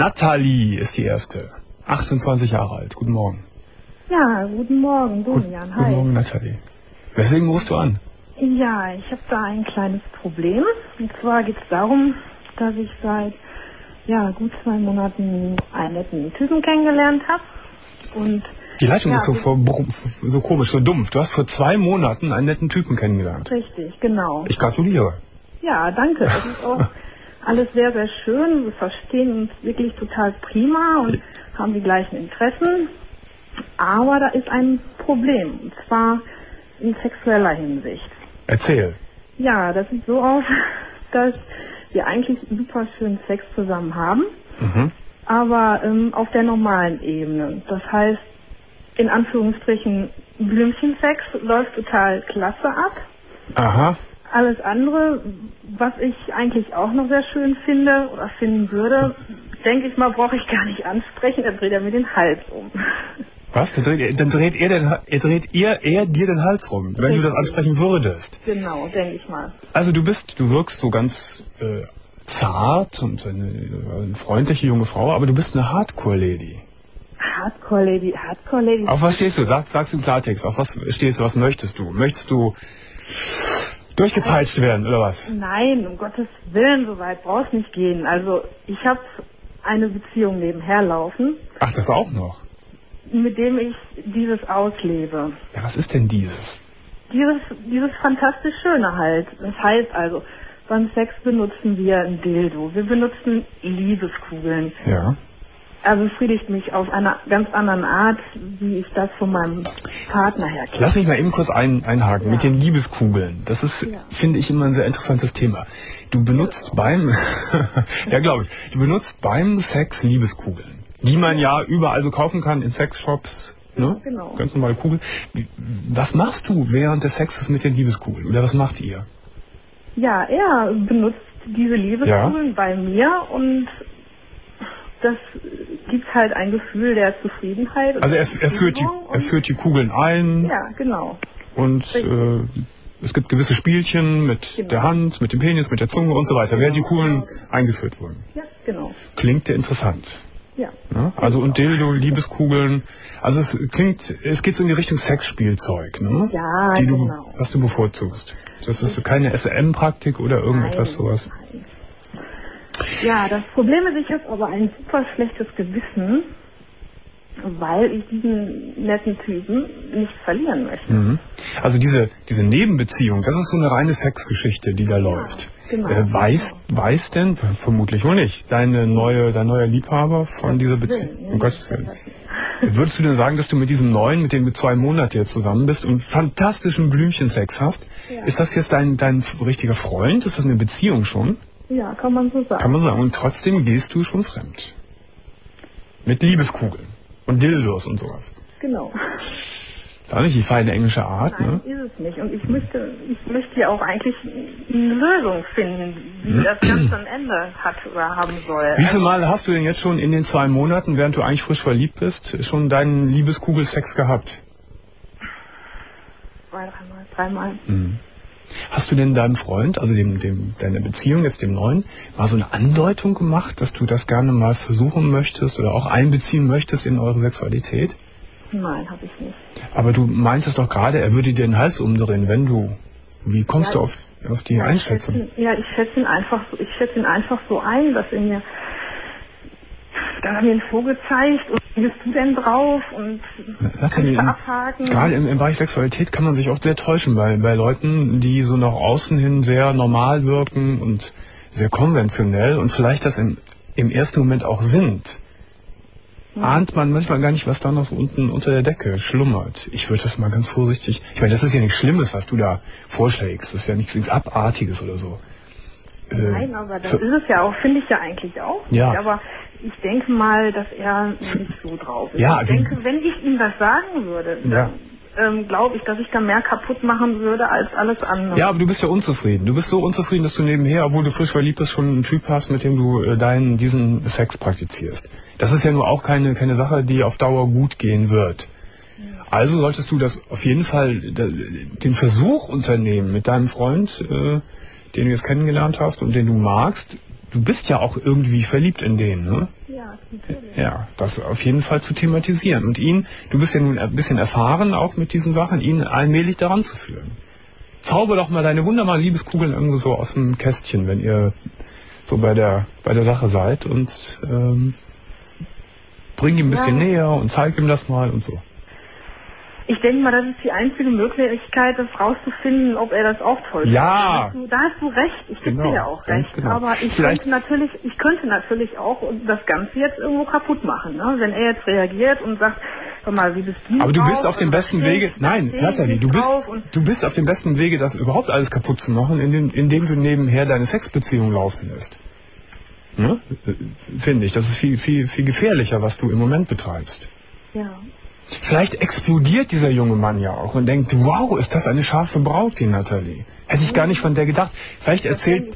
Nathalie ist die erste. 28 Jahre alt. Guten Morgen. Ja, guten Morgen, Domian. Hi. Guten Morgen, Nathalie. Weswegen rufst du an? Ja, ich habe da ein kleines Problem. Und zwar geht es darum, dass ich seit gut 2 Monaten einen netten Typen kennengelernt habe. Und die Leitung ist so komisch, so dumpf. Du hast vor 2 Monaten einen netten Typen kennengelernt. Richtig, genau. Ich gratuliere. Ja, danke. Das ist auch alles sehr, sehr schön. Wir verstehen uns wirklich total prima und haben die gleichen Interessen. Aber da ist ein Problem. Und zwar in sexueller Hinsicht. Erzähl. Ja, das sieht so aus, dass wir eigentlich super schön Sex zusammen haben. Aber auf der normalen Ebene. Das heißt, in Anführungsstrichen, Blümchensex läuft total klasse ab. Aha. Alles andere, was ich eigentlich auch noch sehr schön finde oder finden würde, denke ich mal, brauche ich gar nicht ansprechen, dann dreht er mir den Hals um. Was? Dann dreht er dir den Hals rum, wenn du das ansprechen würdest. Genau, denke ich mal. Also du wirkst so ganz zart und eine freundliche junge Frau, aber du bist eine Hardcore-Lady. Hardcore-Lady. Auf was stehst du? Sag's im Klartext. Auf was stehst du? Was möchtest du? Möchtest du durchgepeitscht werden, oder was? Nein, um Gottes Willen, so weit brauch's nicht gehen. Also, ich habe eine Beziehung nebenher laufen. Ach, das auch noch? Mit dem ich dieses auslebe. Ja, was ist denn dieses? Dieses fantastisch Schöne halt. Das heißt also, beim Sex benutzen wir ein Dildo. Wir benutzen Liebeskugeln. Ja. Er befriedigt mich auf einer ganz anderen Art, wie ich das von meinem Partner her kenne. Lass mich mal eben kurz einhaken mit den Liebeskugeln. Das ist, finde ich, immer ein sehr interessantes Thema. Du benutzt beim du benutzt beim Sex Liebeskugeln, die man ja überall so kaufen kann in Sexshops, ne? Genau. Ganz normale Kugeln. Was machst du während des Sexes mit den Liebeskugeln? Oder was macht ihr? Ja, er benutzt diese Liebeskugeln bei mir und das gibt halt ein Gefühl der Zufriedenheit. Also er führt die Kugeln ein. Ja, genau. Und es gibt gewisse Spielchen mit der Hand, mit dem Penis, mit der Zunge und so weiter, während die Kugeln eingeführt wurden. Ja, genau. Klingt ja interessant. Ja. Ne? Also und Dildo, Liebeskugeln. Also es geht so in die Richtung Sexspielzeug, ne? Ja, genau. Was du bevorzugst. Das ist keine SM-Praktik oder irgendetwas sowas. Nein. Ja, das Problem ist, ich habe aber ein super schlechtes Gewissen, weil ich diesen netten Typen nicht verlieren möchte. Also diese Nebenbeziehung, das ist so eine reine Sexgeschichte, die da läuft. Genau. Weiß denn, vermutlich wohl nicht, dein neuer Liebhaber von dieser Beziehung? Um Gottes Willen. Würdest du denn sagen, dass du mit diesem Neuen, mit dem du 2 Monate jetzt zusammen bist und fantastischen Blümchensex hast, ist das jetzt dein richtiger Freund? Ist das eine Beziehung schon? Ja, kann man so sagen. Kann man sagen. Und trotzdem gehst du schon fremd. Mit Liebeskugeln und Dildos und sowas. Genau. Ist auch nicht die feine englische Art, Nein, ist es nicht. Und ich möchte ja auch eigentlich eine Lösung finden, wie das Ganze ein Ende hat oder haben soll. Wie viele Mal hast du denn jetzt schon in den 2 Monaten, während du eigentlich frisch verliebt bist, schon deinen Liebeskugelsex gehabt? 2, 3 Mal. Hast du denn deinem Freund, also deiner Beziehung, jetzt dem Neuen, mal so eine Andeutung gemacht, dass du das gerne mal versuchen möchtest oder auch einbeziehen möchtest in eure Sexualität? Nein, habe ich nicht. Aber du meintest doch gerade, er würde dir den Hals umdrehen, wenn du... Wie kommst du auf die Einschätzung? Ich schätze ihn einfach so ein, dass er mir... Dann hat er mir einen Vogel gezeigt und wie bist du denn drauf und abhaken. Gerade im Bereich Sexualität kann man sich oft sehr täuschen bei Leuten, die so nach außen hin sehr normal wirken und sehr konventionell und vielleicht das im ersten Moment auch sind. Ahnt man manchmal gar nicht, was da noch so unten unter der Decke schlummert. Ich würde das mal ganz vorsichtig... Ich meine, das ist ja nichts Schlimmes, was du da vorschlägst. Das ist ja nichts Abartiges oder so. Nein, aber das ist es ja auch, finde ich ja eigentlich auch. Ja. Aber ich denke mal, dass er nicht so drauf ist. Ja, ich denke, wenn ich ihm das sagen würde, dann glaube ich, dass ich da mehr kaputt machen würde als alles andere. Ja, aber du bist ja unzufrieden. Du bist so unzufrieden, dass du nebenher, obwohl du frisch verliebt bist, schon einen Typ hast, mit dem du diesen Sex praktizierst. Das ist ja nur auch keine Sache, die auf Dauer gut gehen wird. Also solltest du das auf jeden Fall den Versuch unternehmen mit deinem Freund, den du jetzt kennengelernt hast und den du magst. Du bist ja auch irgendwie verliebt in den, ne? Ja, Ja, das auf jeden Fall zu thematisieren. Und ihn, du bist ja nun ein bisschen erfahren auch mit diesen Sachen, ihn allmählich daran zu führen. Zauber doch mal deine wunderbaren Liebeskugeln irgendwo so aus dem Kästchen, wenn ihr so bei der Sache seid und bring ihm ein bisschen näher und zeig ihm das mal und so. Ich denke mal, das ist die einzige Möglichkeit, das rauszufinden, ob er das auch toll findet. Ja! Da hast du recht, ich gebe dir ja auch recht. Genau. Aber ich könnte natürlich auch das Ganze jetzt irgendwo kaputt machen. Ne? Wenn er jetzt reagiert und sagt, hör mal, wie bist du Aber du drauf? bist auf dem besten Wege, nein, Nathalie, du bist auf dem besten Wege, das überhaupt alles kaputt zu machen, indem du nebenher deine Sexbeziehung laufen lässt. Ne? Finde ich, das ist viel gefährlicher, was du im Moment betreibst. Ja. Vielleicht explodiert dieser junge Mann ja auch und denkt, wow, ist das eine scharfe Braut, die Nathalie. Hätte ich gar nicht von der gedacht. Vielleicht erzählt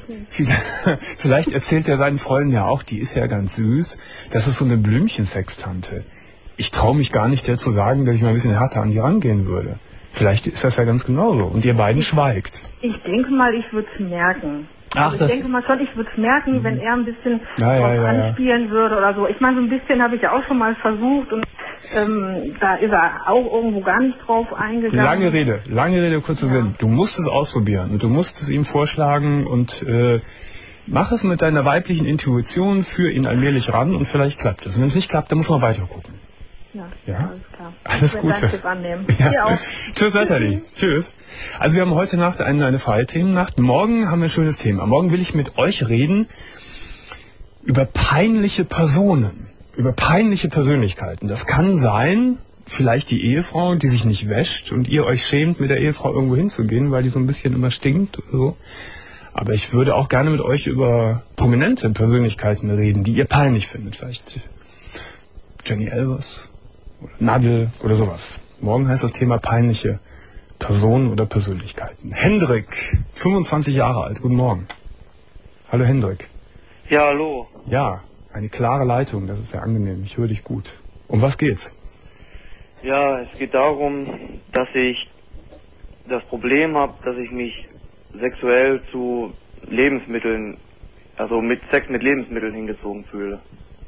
er seinen Freunden ja auch, die ist ja ganz süß. Das ist so eine Blümchensextante. Ich traue mich gar nicht, der zu sagen, dass ich mal ein bisschen härter an die rangehen würde. Vielleicht ist das ja ganz genauso. Und ihr beiden schweigt. Ich denke mal, ich würde es merken. Ach, ich denke mal schon, ich würde es merken, wenn er ein bisschen anspielen würde oder so. Ich meine, so ein bisschen habe ich ja auch schon mal versucht und da ist er auch irgendwo gar nicht drauf eingegangen. Lange Rede, kurzer Sinn. Du musst es ausprobieren und du musst es ihm vorschlagen und mach es mit deiner weiblichen Intuition, führ ihn allmählich ran und vielleicht klappt es. Und wenn es nicht klappt, dann muss man weiter gucken. Ja, alles klar. Alles Gute. Ja. Auch. Tschüss, Nathalie. Tschüss. Also wir haben heute Nacht eine freie Themennacht. Morgen haben wir ein schönes Thema. Morgen will ich mit euch reden über peinliche Personen, über peinliche Persönlichkeiten. Das kann sein, vielleicht die Ehefrau, die sich nicht wäscht und ihr euch schämt, mit der Ehefrau irgendwo hinzugehen, weil die so ein bisschen immer stinkt oder so. Aber ich würde auch gerne mit euch über prominente Persönlichkeiten reden, die ihr peinlich findet. Vielleicht Jenny Elvers oder Nadel oder sowas. Morgen heißt das Thema peinliche Personen oder Persönlichkeiten. Hendrik, 25 Jahre alt, guten Morgen. Hallo Hendrik. Ja, hallo. Ja, eine klare Leitung, das ist sehr angenehm, ich höre dich gut. Um was geht's? Ja, es geht darum, dass ich das Problem habe, dass ich mich sexuell zu Lebensmitteln, also mit Sex mit Lebensmitteln hingezogen fühle.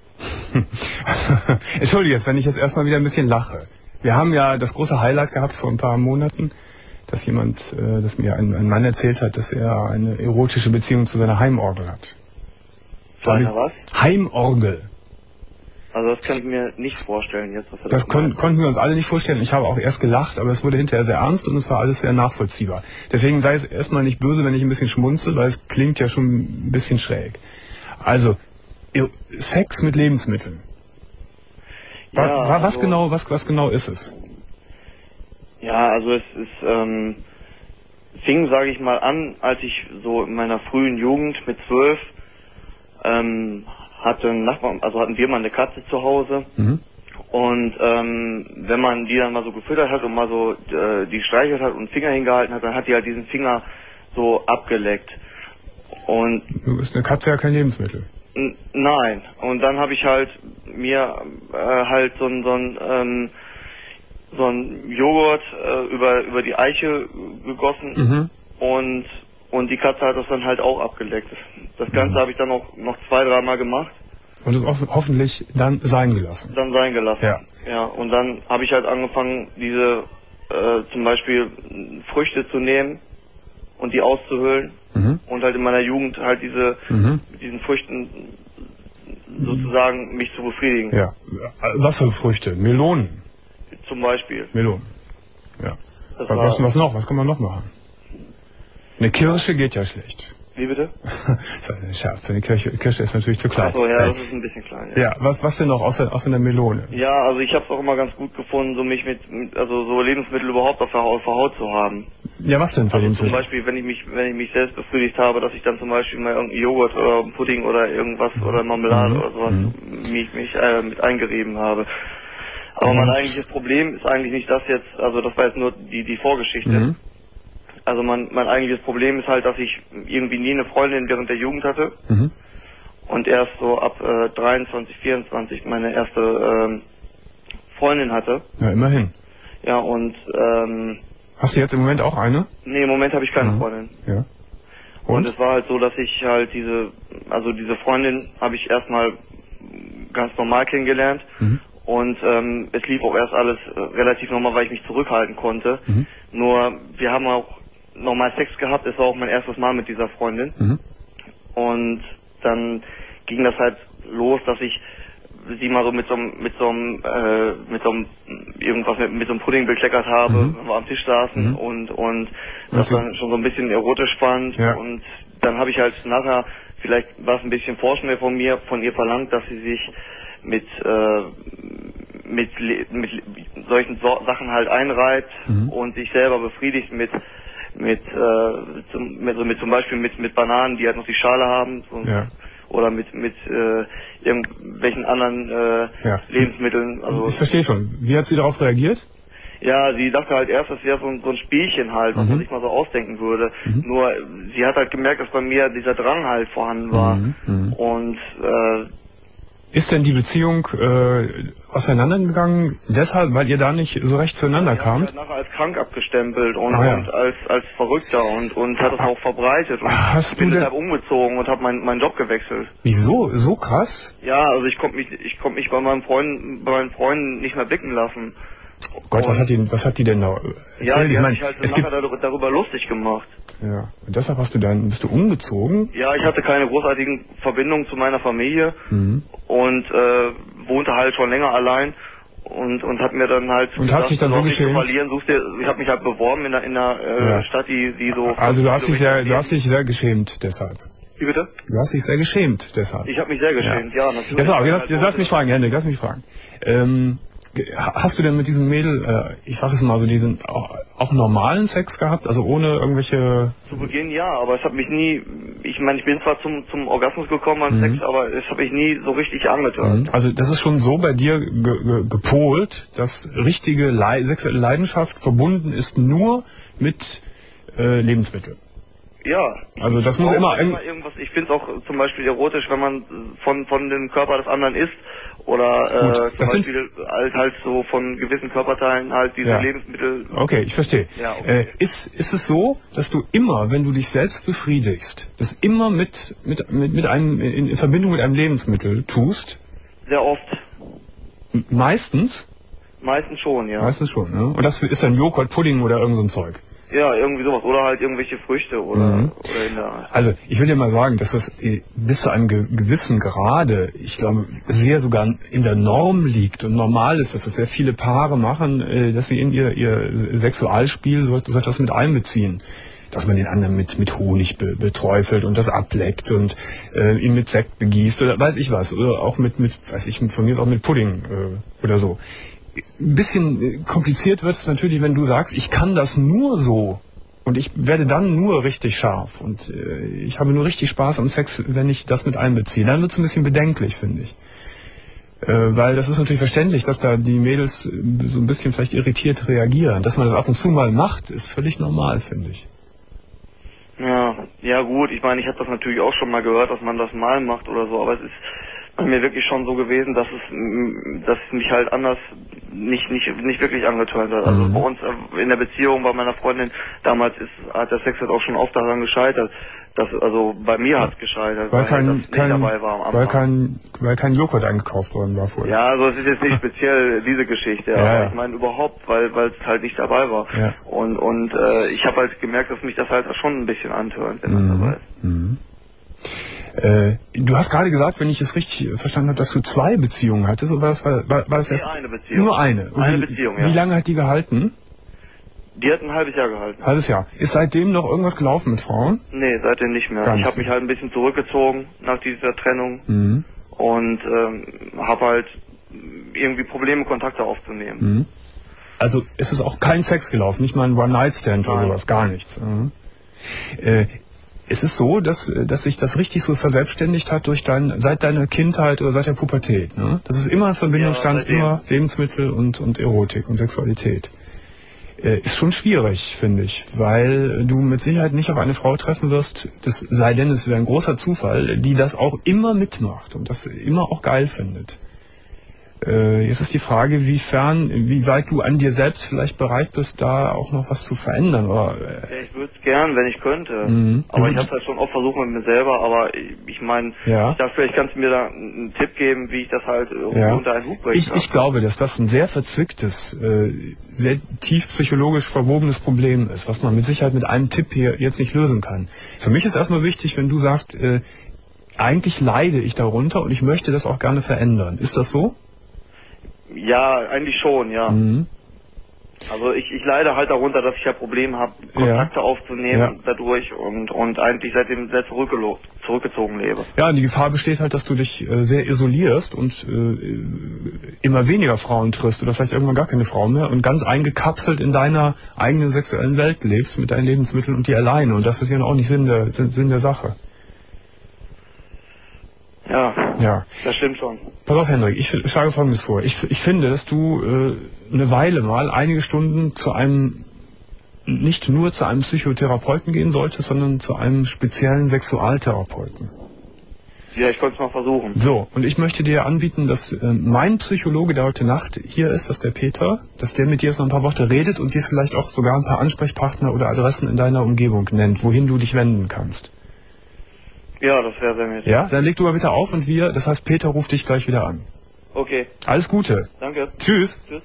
Entschuldige jetzt, wenn ich jetzt erstmal wieder ein bisschen lache. Wir haben ja das große Highlight gehabt vor ein paar Monaten, dass mir ein Mann erzählt hat, dass er eine erotische Beziehung zu seiner Heimorgel hat. Seine was? Heimorgel. Also das kann ich mir nicht vorstellen jetzt. Was er das konnten wir uns alle nicht vorstellen. Ich habe auch erst gelacht, aber es wurde hinterher sehr ernst und es war alles sehr nachvollziehbar. Deswegen sei es erstmal nicht böse, wenn ich ein bisschen schmunzel, weil es klingt ja schon ein bisschen schräg. Also, Sex mit Lebensmitteln. Was genau ist es? Ja, also es fing, sage ich mal, an, als ich so in meiner frühen Jugend mit 12 hatten wir mal eine Katze zu Hause. Mhm. Und wenn man die dann mal so gefüttert hat und mal so die streichelt hat und einen Finger hingehalten hat, dann hat die halt diesen Finger so abgeleckt. Und ist eine Katze ja kein Lebensmittel. Nein. Und dann habe ich halt mir halt so ein Joghurt über die Eiche gegossen und die Katze hat das dann halt auch abgeleckt. Das Ganze habe ich dann noch 2-3 Mal gemacht. Und es hoffentlich dann sein gelassen. Ja, und dann habe ich halt angefangen, diese zum Beispiel Früchte zu nehmen und die auszuhöhlen. Und halt in meiner Jugend halt mit diesen Früchten sozusagen mich zu befriedigen. Ja. Was für Früchte? Melonen? Zum Beispiel. Melonen. Ja. Was noch? Was kann man noch machen? Eine Kirsche geht ja schlecht. Wie bitte? Das ist ein Scherz, eine Kirsche ist natürlich zu klein. Ach so, ja, das ist ein bisschen klein. Ja, was denn noch außer einer Melone? Ja, also ich habe es auch immer ganz gut gefunden, so mich so Lebensmittel überhaupt auf der Haut zu haben. Ja, was denn für Lebensmittel? Zum Beispiel, wenn ich mich selbst befriedigt habe, dass ich dann zum Beispiel mal irgendeinen Joghurt oder einen Pudding oder irgendwas oder Marmelade oder sowas mich mit eingerieben habe. Aber mein eigentliches Problem ist eigentlich nicht das jetzt, also das war jetzt nur die Vorgeschichte. Also mein eigentliches Problem ist halt, dass ich irgendwie nie eine Freundin während der Jugend hatte und erst so ab 23, 24 meine erste Freundin hatte. Ja, immerhin. Ja, und hast du jetzt im Moment auch eine? Nee, im Moment habe ich keine Freundin. Ja. Und es war halt so, dass ich halt diese Freundin habe ich erstmal ganz normal kennengelernt. Und es lief auch erst alles relativ normal, weil ich mich zurückhalten konnte. Nur, wir haben auch normal Sex gehabt. Es war auch mein erstes Mal mit dieser Freundin. Und dann ging das halt los, dass ich sie mal so mit so einem Pudding bekleckert habe, wenn wir am Tisch saßen und das dann schon so ein bisschen erotisch fand. Ja. Und dann habe ich halt nachher, vielleicht war es ein bisschen vorschnell von ihr verlangt, dass sie sich mit solchen Sachen halt einreibt und sich selber befriedigt mit zum Beispiel mit Bananen, die halt noch die Schale haben. Oder mit irgendwelchen anderen Lebensmitteln. Also ich verstehe schon. Wie hat sie darauf reagiert? Ja, sie dachte halt erst, das wäre so ein Spielchen halt, was man sich mal so ausdenken würde. Nur sie hat halt gemerkt, dass bei mir dieser Drang halt vorhanden war. Und ist denn die Beziehung auseinandergegangen deshalb, weil ihr da nicht so recht zueinander kamt? Ich habe nachher als krank abgestempelt und als Verrückter und hat es auch verbreitet. Und hast bin deshalb umgezogen und habe meinen Job gewechselt. Wieso? So krass? Ja, also ich konnte mich bei meinen Freunden nicht mehr blicken lassen. Oh Gott, was hat die denn da erzählt? Ja, die hat sich halt nachher darüber lustig gemacht. Ja, und deshalb bist du umgezogen? Ja, ich hatte keine großartigen Verbindungen zu meiner Familie und wohnte halt schon länger allein und hat mir dann halt und hast dich dann so geschämt? Ich habe mich halt beworben in der Stadt, die so. Also du hast dich sehr geschämt deshalb. Wie bitte? Du hast dich sehr geschämt deshalb. Ich habe mich sehr geschämt, ja natürlich. Jetzt lass mich fragen, Henrik, lass mich fragen. Hast du denn mit diesem Mädel, ich sag es mal so, diesen auch normalen Sex gehabt, also ohne irgendwelche... Zu Beginn ja, aber es hat mich nie, ich meine, ich bin zwar zum Orgasmus gekommen beim Sex, aber es habe ich nie so richtig angetan. Also das ist schon so bei dir gepolt, dass richtige sexuelle Leidenschaft verbunden ist nur mit Lebensmitteln. Ja. Also das muss immer irgendwas. Ich finde es auch zum Beispiel erotisch, wenn man von dem Körper des anderen isst oder zum Beispiel halt so von gewissen Körperteilen halt diese Lebensmittel. Okay, ich verstehe. Ja, okay. Ist es so, dass du immer, wenn du dich selbst befriedigst, das immer mit einem in Verbindung mit einem Lebensmittel tust? Sehr oft. Meistens? Meistens schon, ja. Meistens schon, ne? Und das ist dann Joghurt, Pudding oder irgend so ein Zeug? Ja, irgendwie sowas. Oder halt irgendwelche Früchte oder in der... Also, ich will dir mal sagen, dass das bis zu einem gewissen Grade, ich glaube, sehr sogar in der Norm liegt und normal ist, dass das sehr viele Paare machen, dass sie in ihr Sexualspiel so etwas mit einbeziehen. Dass man den anderen mit Honig beträufelt und das ableckt und ihn mit Sekt begießt oder weiß ich was. Oder auch von mir ist auch mit Pudding oder so. Ein bisschen kompliziert wird es natürlich, wenn du sagst, ich kann das nur so und ich werde dann nur richtig scharf und ich habe nur richtig Spaß am Sex, wenn ich das mit einbeziehe. Dann wird es ein bisschen bedenklich, finde ich. Weil das ist natürlich verständlich, dass da die Mädels so ein bisschen vielleicht irritiert reagieren. Dass man das ab und zu mal macht, ist völlig normal, finde ich. Ja gut, ich meine, ich habe das natürlich auch schon mal gehört, dass man das mal macht oder so, aber es ist bei mir wirklich schon so gewesen, dass es mich halt anders nicht wirklich angetönt hat. Also bei uns in der Beziehung bei meiner Freundin damals hat der Sex halt auch schon oft daran gescheitert. Also bei mir hat es gescheitert, weil ich nicht dabei war am Anfang. Weil kein Joghurt eingekauft worden war vorher. Ja, also es ist jetzt nicht speziell diese Geschichte, aber ich meine überhaupt, weil es halt nicht dabei war. Ja. Und ich habe halt gemerkt, dass mich das halt schon ein bisschen antört, wenn das dabei ist. Du hast gerade gesagt, wenn ich es richtig verstanden habe, dass du 2 Beziehungen hattest, oder war das erst? Eine Beziehung. Nur eine? Und eine Beziehung, ja. Wie lange hat die gehalten? Die hat ein halbes Jahr gehalten. Halbes Jahr. Ist seitdem noch irgendwas gelaufen mit Frauen? Nee, seitdem nicht mehr. Ich habe mich halt ein bisschen zurückgezogen nach dieser Trennung und habe halt irgendwie Probleme, Kontakte aufzunehmen. Also ist es auch kein Sex gelaufen, nicht mal ein One-Night-Stand oder sowas, gar nichts. Es ist so, dass sich das richtig so verselbstständigt hat seit deiner Kindheit oder seit der Pubertät, ne? Dass es immer in Verbindung stand, immer Lebensmittel und Erotik und Sexualität. Ist schon schwierig, finde ich, weil du mit Sicherheit nicht auf eine Frau treffen wirst, das sei denn, es wäre ein großer Zufall, die das auch immer mitmacht und das immer auch geil findet. Jetzt ist die Frage, wie weit du an dir selbst vielleicht bereit bist, da auch noch was zu verändern. Oder, ich würde es gern, wenn ich könnte. Aber ich habe halt schon oft versucht mit mir selber, aber ich meine, ich dachte, vielleicht kannst du mir da einen Tipp geben, wie ich das halt irgendwie unter einen Hut bringen kann. Ich glaube, dass das ein sehr verzwicktes, sehr tief psychologisch verwobenes Problem ist, was man mit Sicherheit mit einem Tipp hier jetzt nicht lösen kann. Für mich ist erstmal wichtig, wenn du sagst, eigentlich leide ich darunter und ich möchte das auch gerne verändern. Ist das so? Ja, eigentlich schon, ja. Also ich leide halt darunter, dass ich ja Probleme habe, Kontakte aufzunehmen dadurch und eigentlich seitdem sehr zurückgezogen lebe. Ja, und die Gefahr besteht halt, dass du dich sehr isolierst und immer weniger Frauen triffst oder vielleicht irgendwann gar keine Frau mehr und ganz eingekapselt in deiner eigenen sexuellen Welt lebst mit deinen Lebensmitteln und dir alleine. Und das ist ja auch nicht Sinn der Sache. Ja, das stimmt schon. Pass auf, Hendrik, ich schlage Folgendes vor. Ich finde, dass du eine Weile mal einige Stunden nicht nur zu einem Psychotherapeuten gehen solltest, sondern zu einem speziellen Sexualtherapeuten. Ja, ich konnte es mal versuchen. So, und ich möchte dir anbieten, dass mein Psychologe, der heute Nacht hier ist, dass der Peter, dass der mit dir jetzt noch ein paar Worte redet und dir vielleicht auch sogar ein paar Ansprechpartner oder Adressen in deiner Umgebung nennt, wohin du dich wenden kannst. Ja, das wäre sehr nett. Ja, dann leg du mal bitte auf und das heißt, Peter ruft dich gleich wieder an. Okay. Alles Gute. Danke. Tschüss. Tschüss.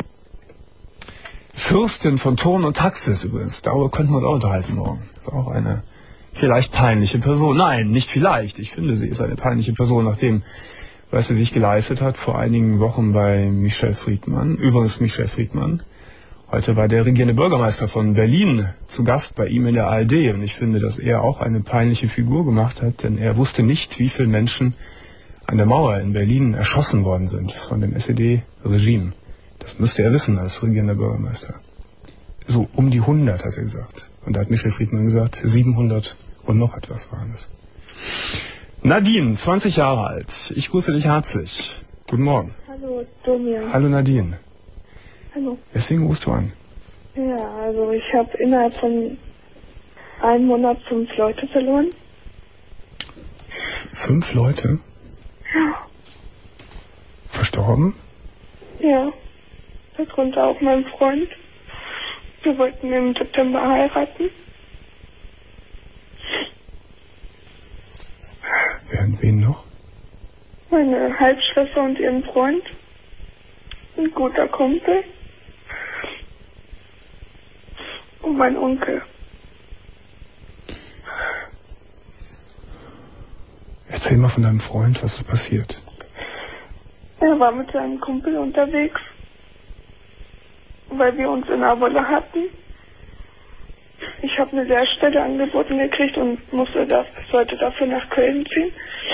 Fürstin von Thurn und Taxis übrigens. Darüber könnten wir uns auch unterhalten morgen. Das ist auch eine vielleicht peinliche Person. Nein, nicht vielleicht. Ich finde, sie ist eine peinliche Person, nachdem, was sie sich geleistet hat vor einigen Wochen bei Michel Friedmann. Übrigens Michel Friedmann. Heute war der regierende Bürgermeister von Berlin zu Gast bei ihm in der ARD. Und ich finde, dass er auch eine peinliche Figur gemacht hat, denn er wusste nicht, wie viele Menschen an der Mauer in Berlin erschossen worden sind von dem SED-Regime. Das müsste er wissen als regierender Bürgermeister. So um die 100, hat er gesagt. Und da hat Michel Friedmann gesagt, 700 und noch etwas waren es. Nadine, 20 Jahre alt. Ich grüße dich herzlich. Guten Morgen. Hallo, Domian. Hallo Nadine. Hallo. Weswegen rufst du an? Ja, also ich habe innerhalb von einem Monat 5 Leute verloren. 5 Leute? Ja. Verstorben? Ja. Darunter auch mein Freund. Wir wollten im September heiraten. Wen noch? Meine Halbschwester und ihren Freund. Ein guter Kumpel. Und mein Onkel. Erzähl mal von deinem Freund, was ist passiert? Er war mit seinem Kumpel unterwegs, weil wir uns in der Wolle hatten. Ich habe eine Lehrstelle angeboten gekriegt und sollte dafür nach Köln ziehen.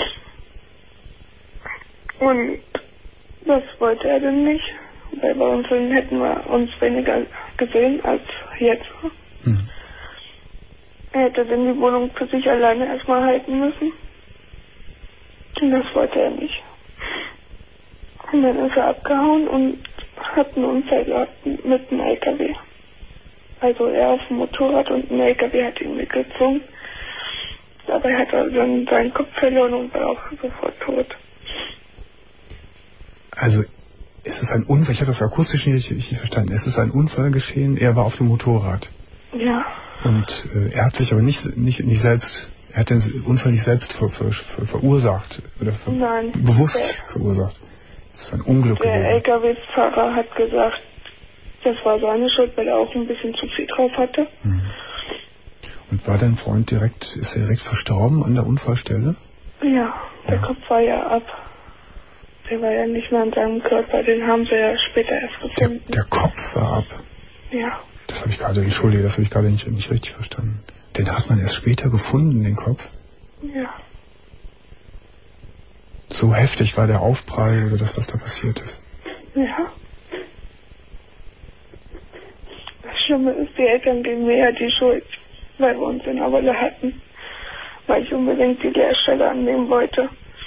Und das wollte er denn nicht, weil bei uns hätten wir uns weniger gesehen als jetzt. Er hätte dann die Wohnung für sich alleine erstmal halten müssen. Und das wollte er nicht. Und dann ist er abgehauen und hat einen Unfall gehabt mit einem LKW. Also er auf dem Motorrad und ein LKW hat ihn mitgezogen. Dabei hat er dann seinen Kopf verloren und war auch sofort tot. Also es ist ein Unfall, ich habe das akustisch nicht verstanden. Es ist ein Unfall geschehen, er war auf dem Motorrad. Ja. Und er hat sich aber nicht selbst, er hat den Unfall nicht selbst verursacht oder bewusst verursacht. Das ist ein Unglück gewesen. Der LKW-Fahrer hat gesagt, das war seine Schuld, weil er auch ein bisschen zu viel drauf hatte. Und war dein Freund ist er direkt verstorben an der Unfallstelle? Ja, der Kopf war ja ab. Der war ja nicht mehr an seinem Körper, den haben sie ja später erst gefunden. Der Kopf war ab? Ja. Das habe ich gerade nicht richtig verstanden. Den hat man erst später gefunden, den Kopf? Ja. So heftig war der Aufprall oder das, was da passiert ist? Ja. Das Schlimme ist, die Eltern geben mir ja die Schuld, weil wir uns in der Wolle hatten. Weil ich unbedingt die Lehrstelle annehmen wollte.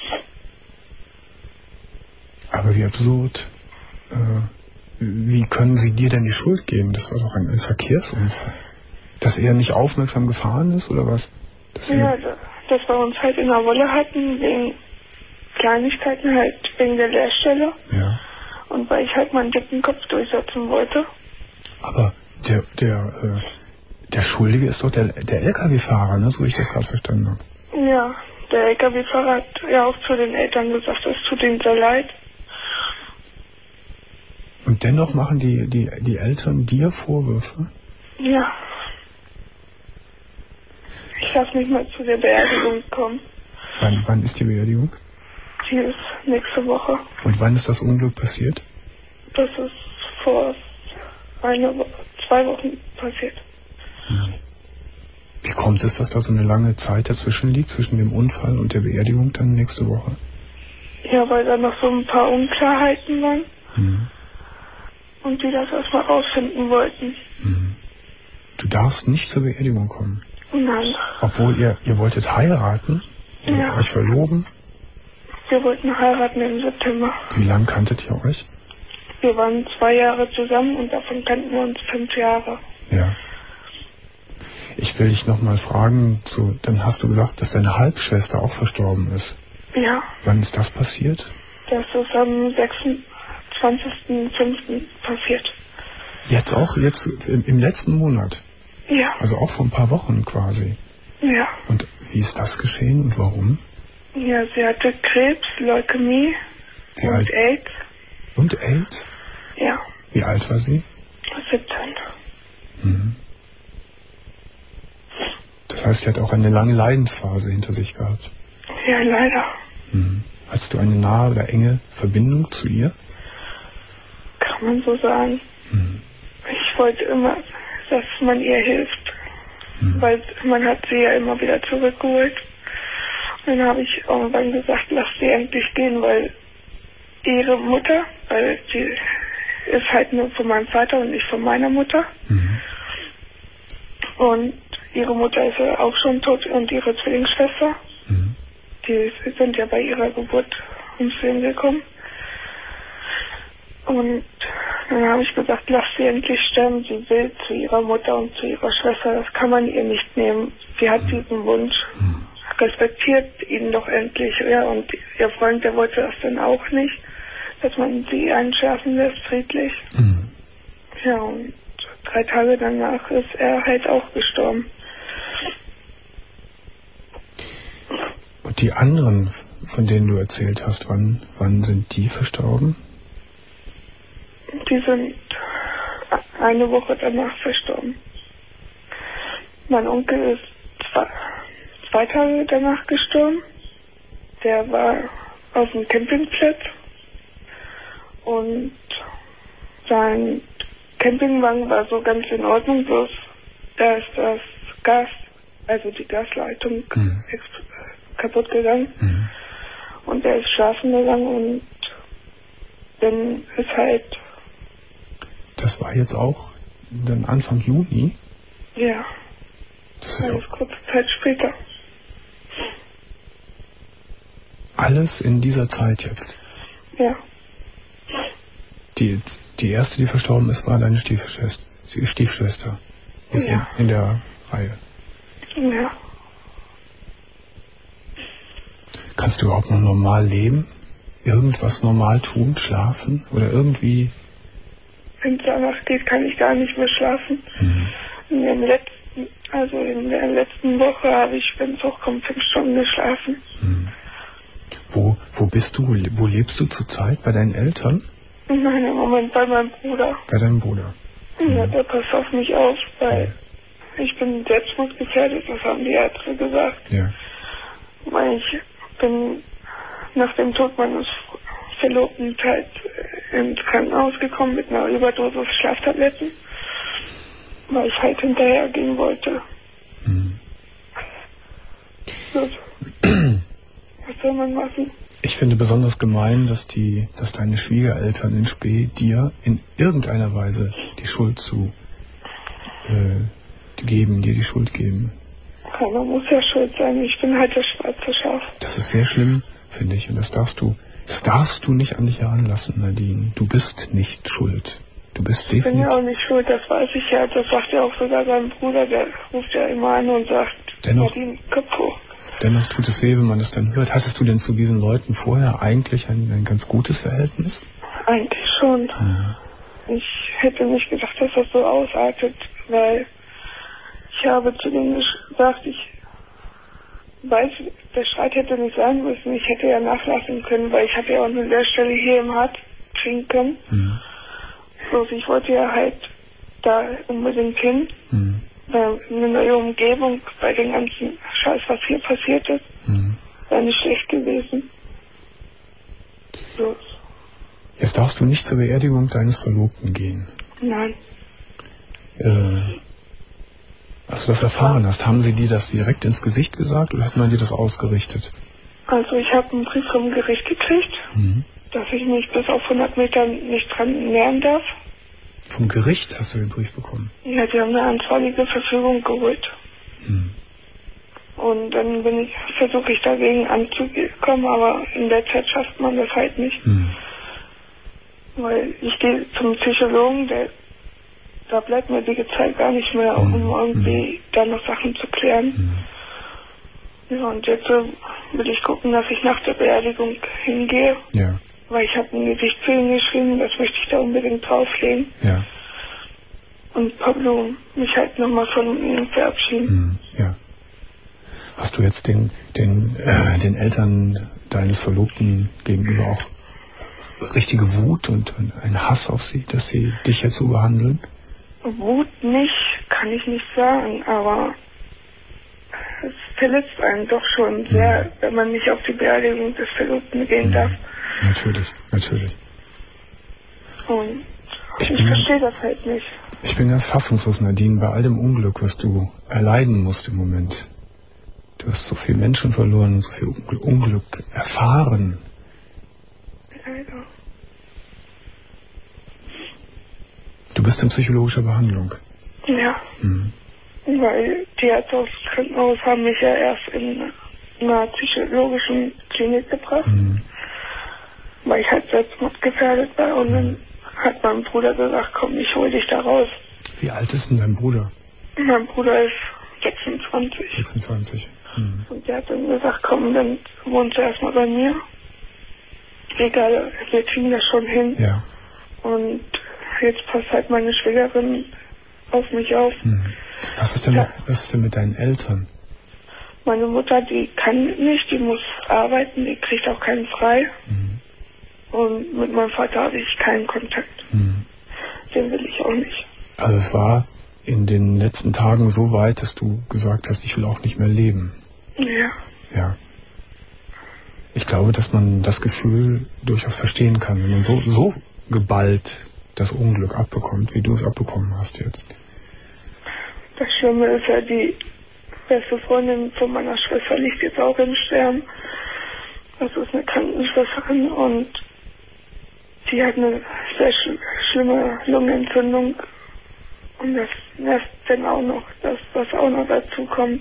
Aber wie absurd. Wie können sie dir denn die Schuld geben? Das war doch ein Verkehrsunfall. Dass er nicht aufmerksam gefahren ist, oder was? Dass wir uns halt in der Wolle hatten, wegen Kleinigkeiten, halt wegen der Lehrstelle. Ja. Und weil ich halt meinen dicken Kopf durchsetzen wollte. Aber Der Schuldige ist doch der LKW-Fahrer, ne? So wie ich das gerade verstanden habe. Ja, der LKW-Fahrer hat ja auch zu den Eltern gesagt, es tut ihm sehr leid. Und dennoch machen die Eltern dir Vorwürfe? Ja. Ich darf nicht mal zu der Beerdigung kommen. Wann ist die Beerdigung? Die ist nächste Woche. Und wann ist das Unglück passiert? Das ist vor 2 Wochen passiert. Wie kommt es, dass da so eine lange Zeit dazwischen liegt, zwischen dem Unfall und der Beerdigung dann nächste Woche? Ja, weil da noch so ein paar Unklarheiten waren. Und die das erstmal rausfinden wollten. Du darfst nicht zur Beerdigung kommen. Nein. Obwohl ihr wolltet heiraten? Ja. Euch verloben? Wir wollten heiraten im September. Wie lange kanntet ihr euch? Wir waren 2 Jahre zusammen und davon kannten wir uns 5 Jahre. Ja. Ich will dich nochmal fragen, dann hast du gesagt, dass deine Halbschwester auch verstorben ist. Ja. Wann ist das passiert? Das ist am 26.05. passiert. Jetzt im letzten Monat? Ja. Also auch vor ein paar Wochen quasi. Ja. Und wie ist das geschehen und warum? Ja, sie hatte Krebs, Leukämie und AIDS. Und AIDS? Ja. Wie alt war sie? 17. Das heißt, sie hat auch eine lange Leidensphase hinter sich gehabt. Ja, leider. Hattest du eine nahe oder enge Verbindung zu ihr? Kann man so sagen. Ich wollte immer, dass man ihr hilft. Weil man hat sie ja immer wieder zurückgeholt. Und dann habe ich irgendwann gesagt, lass sie endlich gehen, weil ihre Mutter, weil sie ist halt nur von meinem Vater und nicht von meiner Mutter. Und ihre Mutter ist ja auch schon tot und ihre Zwillingsschwester. Die sind ja bei ihrer Geburt ums Leben gekommen. Und dann habe ich gesagt, lass sie endlich sterben. Sie will zu ihrer Mutter und zu ihrer Schwester. Das kann man ihr nicht nehmen. Sie hat diesen Wunsch. Respektiert ihn doch endlich. Ja, und ihr Freund, der wollte das dann auch nicht, dass man sie einschlafen lässt, friedlich. Ja, und 3 Tage danach ist er halt auch gestorben. Und die anderen, von denen du erzählt hast, wann sind die verstorben? Die sind eine Woche danach verstorben. Mein Onkel ist 2 Tage danach gestorben. Der war auf dem Campingplatz und sein Campingwagen war so ganz in Ordnung, bloß da ist das Gas, also die Gasleitung kaputt gegangen. Und er ist schlafen gegangen und dann ist halt... Das war jetzt auch dann Anfang Juni? Ja. Das ist alles kurze Zeit später. Alles in dieser Zeit jetzt? Ja. Die erste, die verstorben ist, war deine Stiefschwester. Ist Ja. in der Reihe. Ja. Kannst du überhaupt noch normal leben? Irgendwas normal tun? Schlafen? Oder irgendwie? Wenn es danach geht, kann ich gar nicht mehr schlafen. In der letzten Woche habe ich, wenn es hochkommt, 5 Stunden geschlafen. Wo bist du? Wo lebst du zurzeit? Bei deinen Eltern? Nein, im Moment bei meinem Bruder. Bei deinem Bruder? Ja, der passt auf mich auf, weil ich bin selbstmordgefährdet, das haben die Ärzte gesagt. Ja. Weil ich bin nach dem Tod meines Verlobten halt ins Krankenhaus gekommen mit einer Überdosis Schlaftabletten, weil ich halt hinterher gehen wollte. Gut. Was soll man machen? Ich finde besonders gemein, dass deine Schwiegereltern in Spee dir in irgendeiner Weise die Schuld dir die Schuld geben. Keiner muss ja schuld sein, ich bin halt das schwarze Schaf. Das ist sehr schlimm, finde ich, und das darfst du nicht an dich heranlassen, Nadine. Du bist nicht schuld. Du bist definitiv... Ich bin ja auch nicht schuld, das weiß ich ja, das sagt ja auch sogar sein Bruder, der ruft ja immer an und sagt, Nadine, Kopf hoch. Dennoch tut es weh, wenn man das dann hört. Hattest du denn zu diesen Leuten vorher eigentlich ein ganz gutes Verhältnis? Eigentlich schon. Ich hätte nicht gedacht, dass das so ausartet, weil Ich habe zu denen gesagt, ich weiß, der Streit hätte nicht sein müssen. Ich hätte ja nachlassen können, weil ich hatte ja auch eine Lehrstelle hier im Hart kriegen können. Bloß ich wollte ja halt da unbedingt hin. Eine neue Umgebung bei den ganzen Scheiß, was hier passiert ist, wäre nicht schlecht gewesen. Bloß. Jetzt darfst du nicht zur Beerdigung deines Verlobten gehen. Nein. Als du das erfahren hast, haben sie dir das direkt ins Gesicht gesagt oder hat man dir das ausgerichtet? Also ich habe einen Brief vom Gericht gekriegt, dass ich mich bis auf 100 Meter nicht dran nähern darf. Vom Gericht hast du den Brief bekommen? Ja, die haben eine einstweilige Verfügung geholt. Und dann versuche ich dagegen anzukommen, aber in der Zeit schafft man das halt nicht. Weil ich gehe zum Psychologen, da bleibt mir die Zeit gar nicht mehr, um irgendwie da noch Sachen zu klären. Ja, und jetzt will ich gucken, dass ich nach der Beerdigung hingehe. Ja. Weil ich habe ein Gedicht für ihn geschrieben, das möchte ich da unbedingt drauflegen. Ja. Und Pablo mich halt nochmal von ihm verabschieden. Ja. Hast du jetzt den Eltern deines Verlobten gegenüber auch richtige Wut und einen Hass auf sie, dass sie dich jetzt so behandeln? Wut nicht, kann ich nicht sagen, aber es verletzt einen doch schon sehr, wenn man nicht auf die Beerdigung des Verlobten gehen darf. Natürlich. Und ich verstehe das halt nicht. Ich bin ganz fassungslos, Nadine, bei all dem Unglück, was du erleiden musst im Moment. Du hast so viele Menschen verloren, so viel Unglück erfahren. Leider. Du bist in psychologischer Behandlung. Ja. Weil die Ärzte aus dem Krankenhaus haben mich ja erst in einer psychologischen Klinik gebracht. Weil ich halt selbstmordgefährdet war. Und dann hat mein Bruder gesagt, komm, ich hol dich da raus. Wie alt ist denn dein Bruder? Mein Bruder ist 26. 26. Und der hat dann gesagt, komm, dann wohnst du erstmal bei mir. Egal, wir kriegen das schon hin. Ja. Und jetzt passt halt meine Schwägerin auf mich auf. Was ist denn mit deinen Eltern? Meine Mutter, die kann nicht, die muss arbeiten, die kriegt auch keinen frei. Und mit meinem Vater habe ich keinen Kontakt. Den will ich auch nicht. Also es war in den letzten Tagen so weit, dass du gesagt hast, ich will auch nicht mehr leben. Ja. Ja. Ich glaube, dass man das Gefühl durchaus verstehen kann, wenn man so geballt das Unglück abbekommt, wie du es abbekommen hast jetzt. Das Schlimme ist ja, die beste Freundin von meiner Schwester liegt jetzt auch im Sterben. Das ist eine Krankenschwesterin und die hat eine sehr schlimme Lungenentzündung. Und das nervt dann auch noch, dass das auch noch dazu kommt.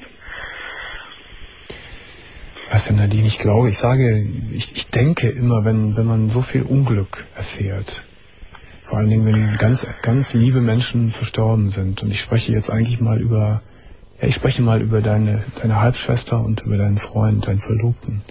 Weißt du, Nadine, ich denke immer, wenn man so viel Unglück erfährt, vor allen Dingen, wenn ganz, ganz liebe Menschen verstorben sind, und ich spreche jetzt eigentlich mal über deine Halbschwester und über deinen Freund, deinen Verlobten,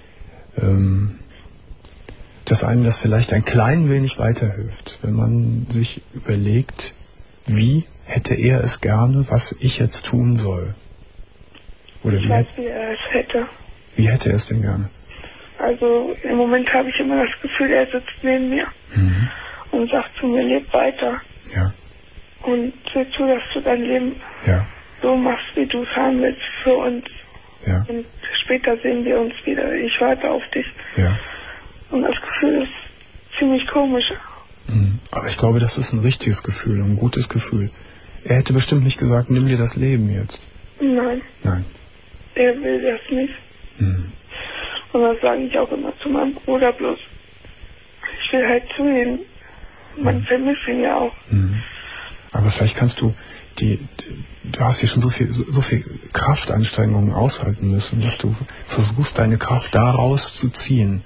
dass einem das vielleicht ein klein wenig weiterhilft, wenn man sich überlegt, wie hätte er es gerne, was ich jetzt tun soll. Oder ich weiß, wie er es hätte. Wie hätte er es denn gerne? Also im Moment habe ich immer das Gefühl, er sitzt neben mir und sagt zu mir, leb weiter. Ja. Und sieh zu, dass du dein Leben so machst, wie du es haben willst für uns. Ja. Und später sehen wir uns wieder. Ich warte auf dich. Ja. Und das Gefühl ist ziemlich komisch. Aber ich glaube, das ist ein richtiges Gefühl, ein gutes Gefühl. Er hätte bestimmt nicht gesagt, nimm dir das Leben jetzt. Nein. Er will das nicht. Und das sage ich auch immer zu meinem Bruder, bloß ich will halt zu ihm. Man vermisst ihn ja auch. Aber vielleicht kannst du du hast hier schon so viel Kraftanstrengungen aushalten müssen, dass du versuchst, deine Kraft da rauszuziehen.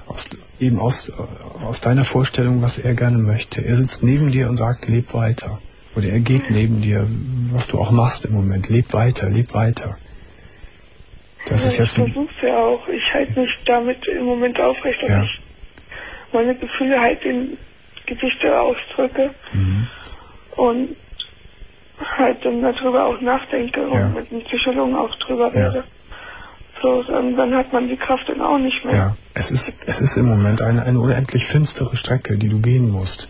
Aus deiner Vorstellung, was er gerne möchte. Er sitzt neben dir und sagt, leb weiter. Oder er geht neben dir, was du auch machst im Moment. Leb weiter, leb weiter. Das ist jetzt ich versuche es ja auch. Ich halte mich damit im Moment aufrecht, dass ich meine Gefühle halt in Gedichte ausdrücke. Und halt dann darüber auch nachdenke und mit dem Psychologen auch drüber rede. Bloß irgendwann hat man die Kraft dann auch nicht mehr. Ja, es ist im Moment eine unendlich finstere Strecke, die du gehen musst.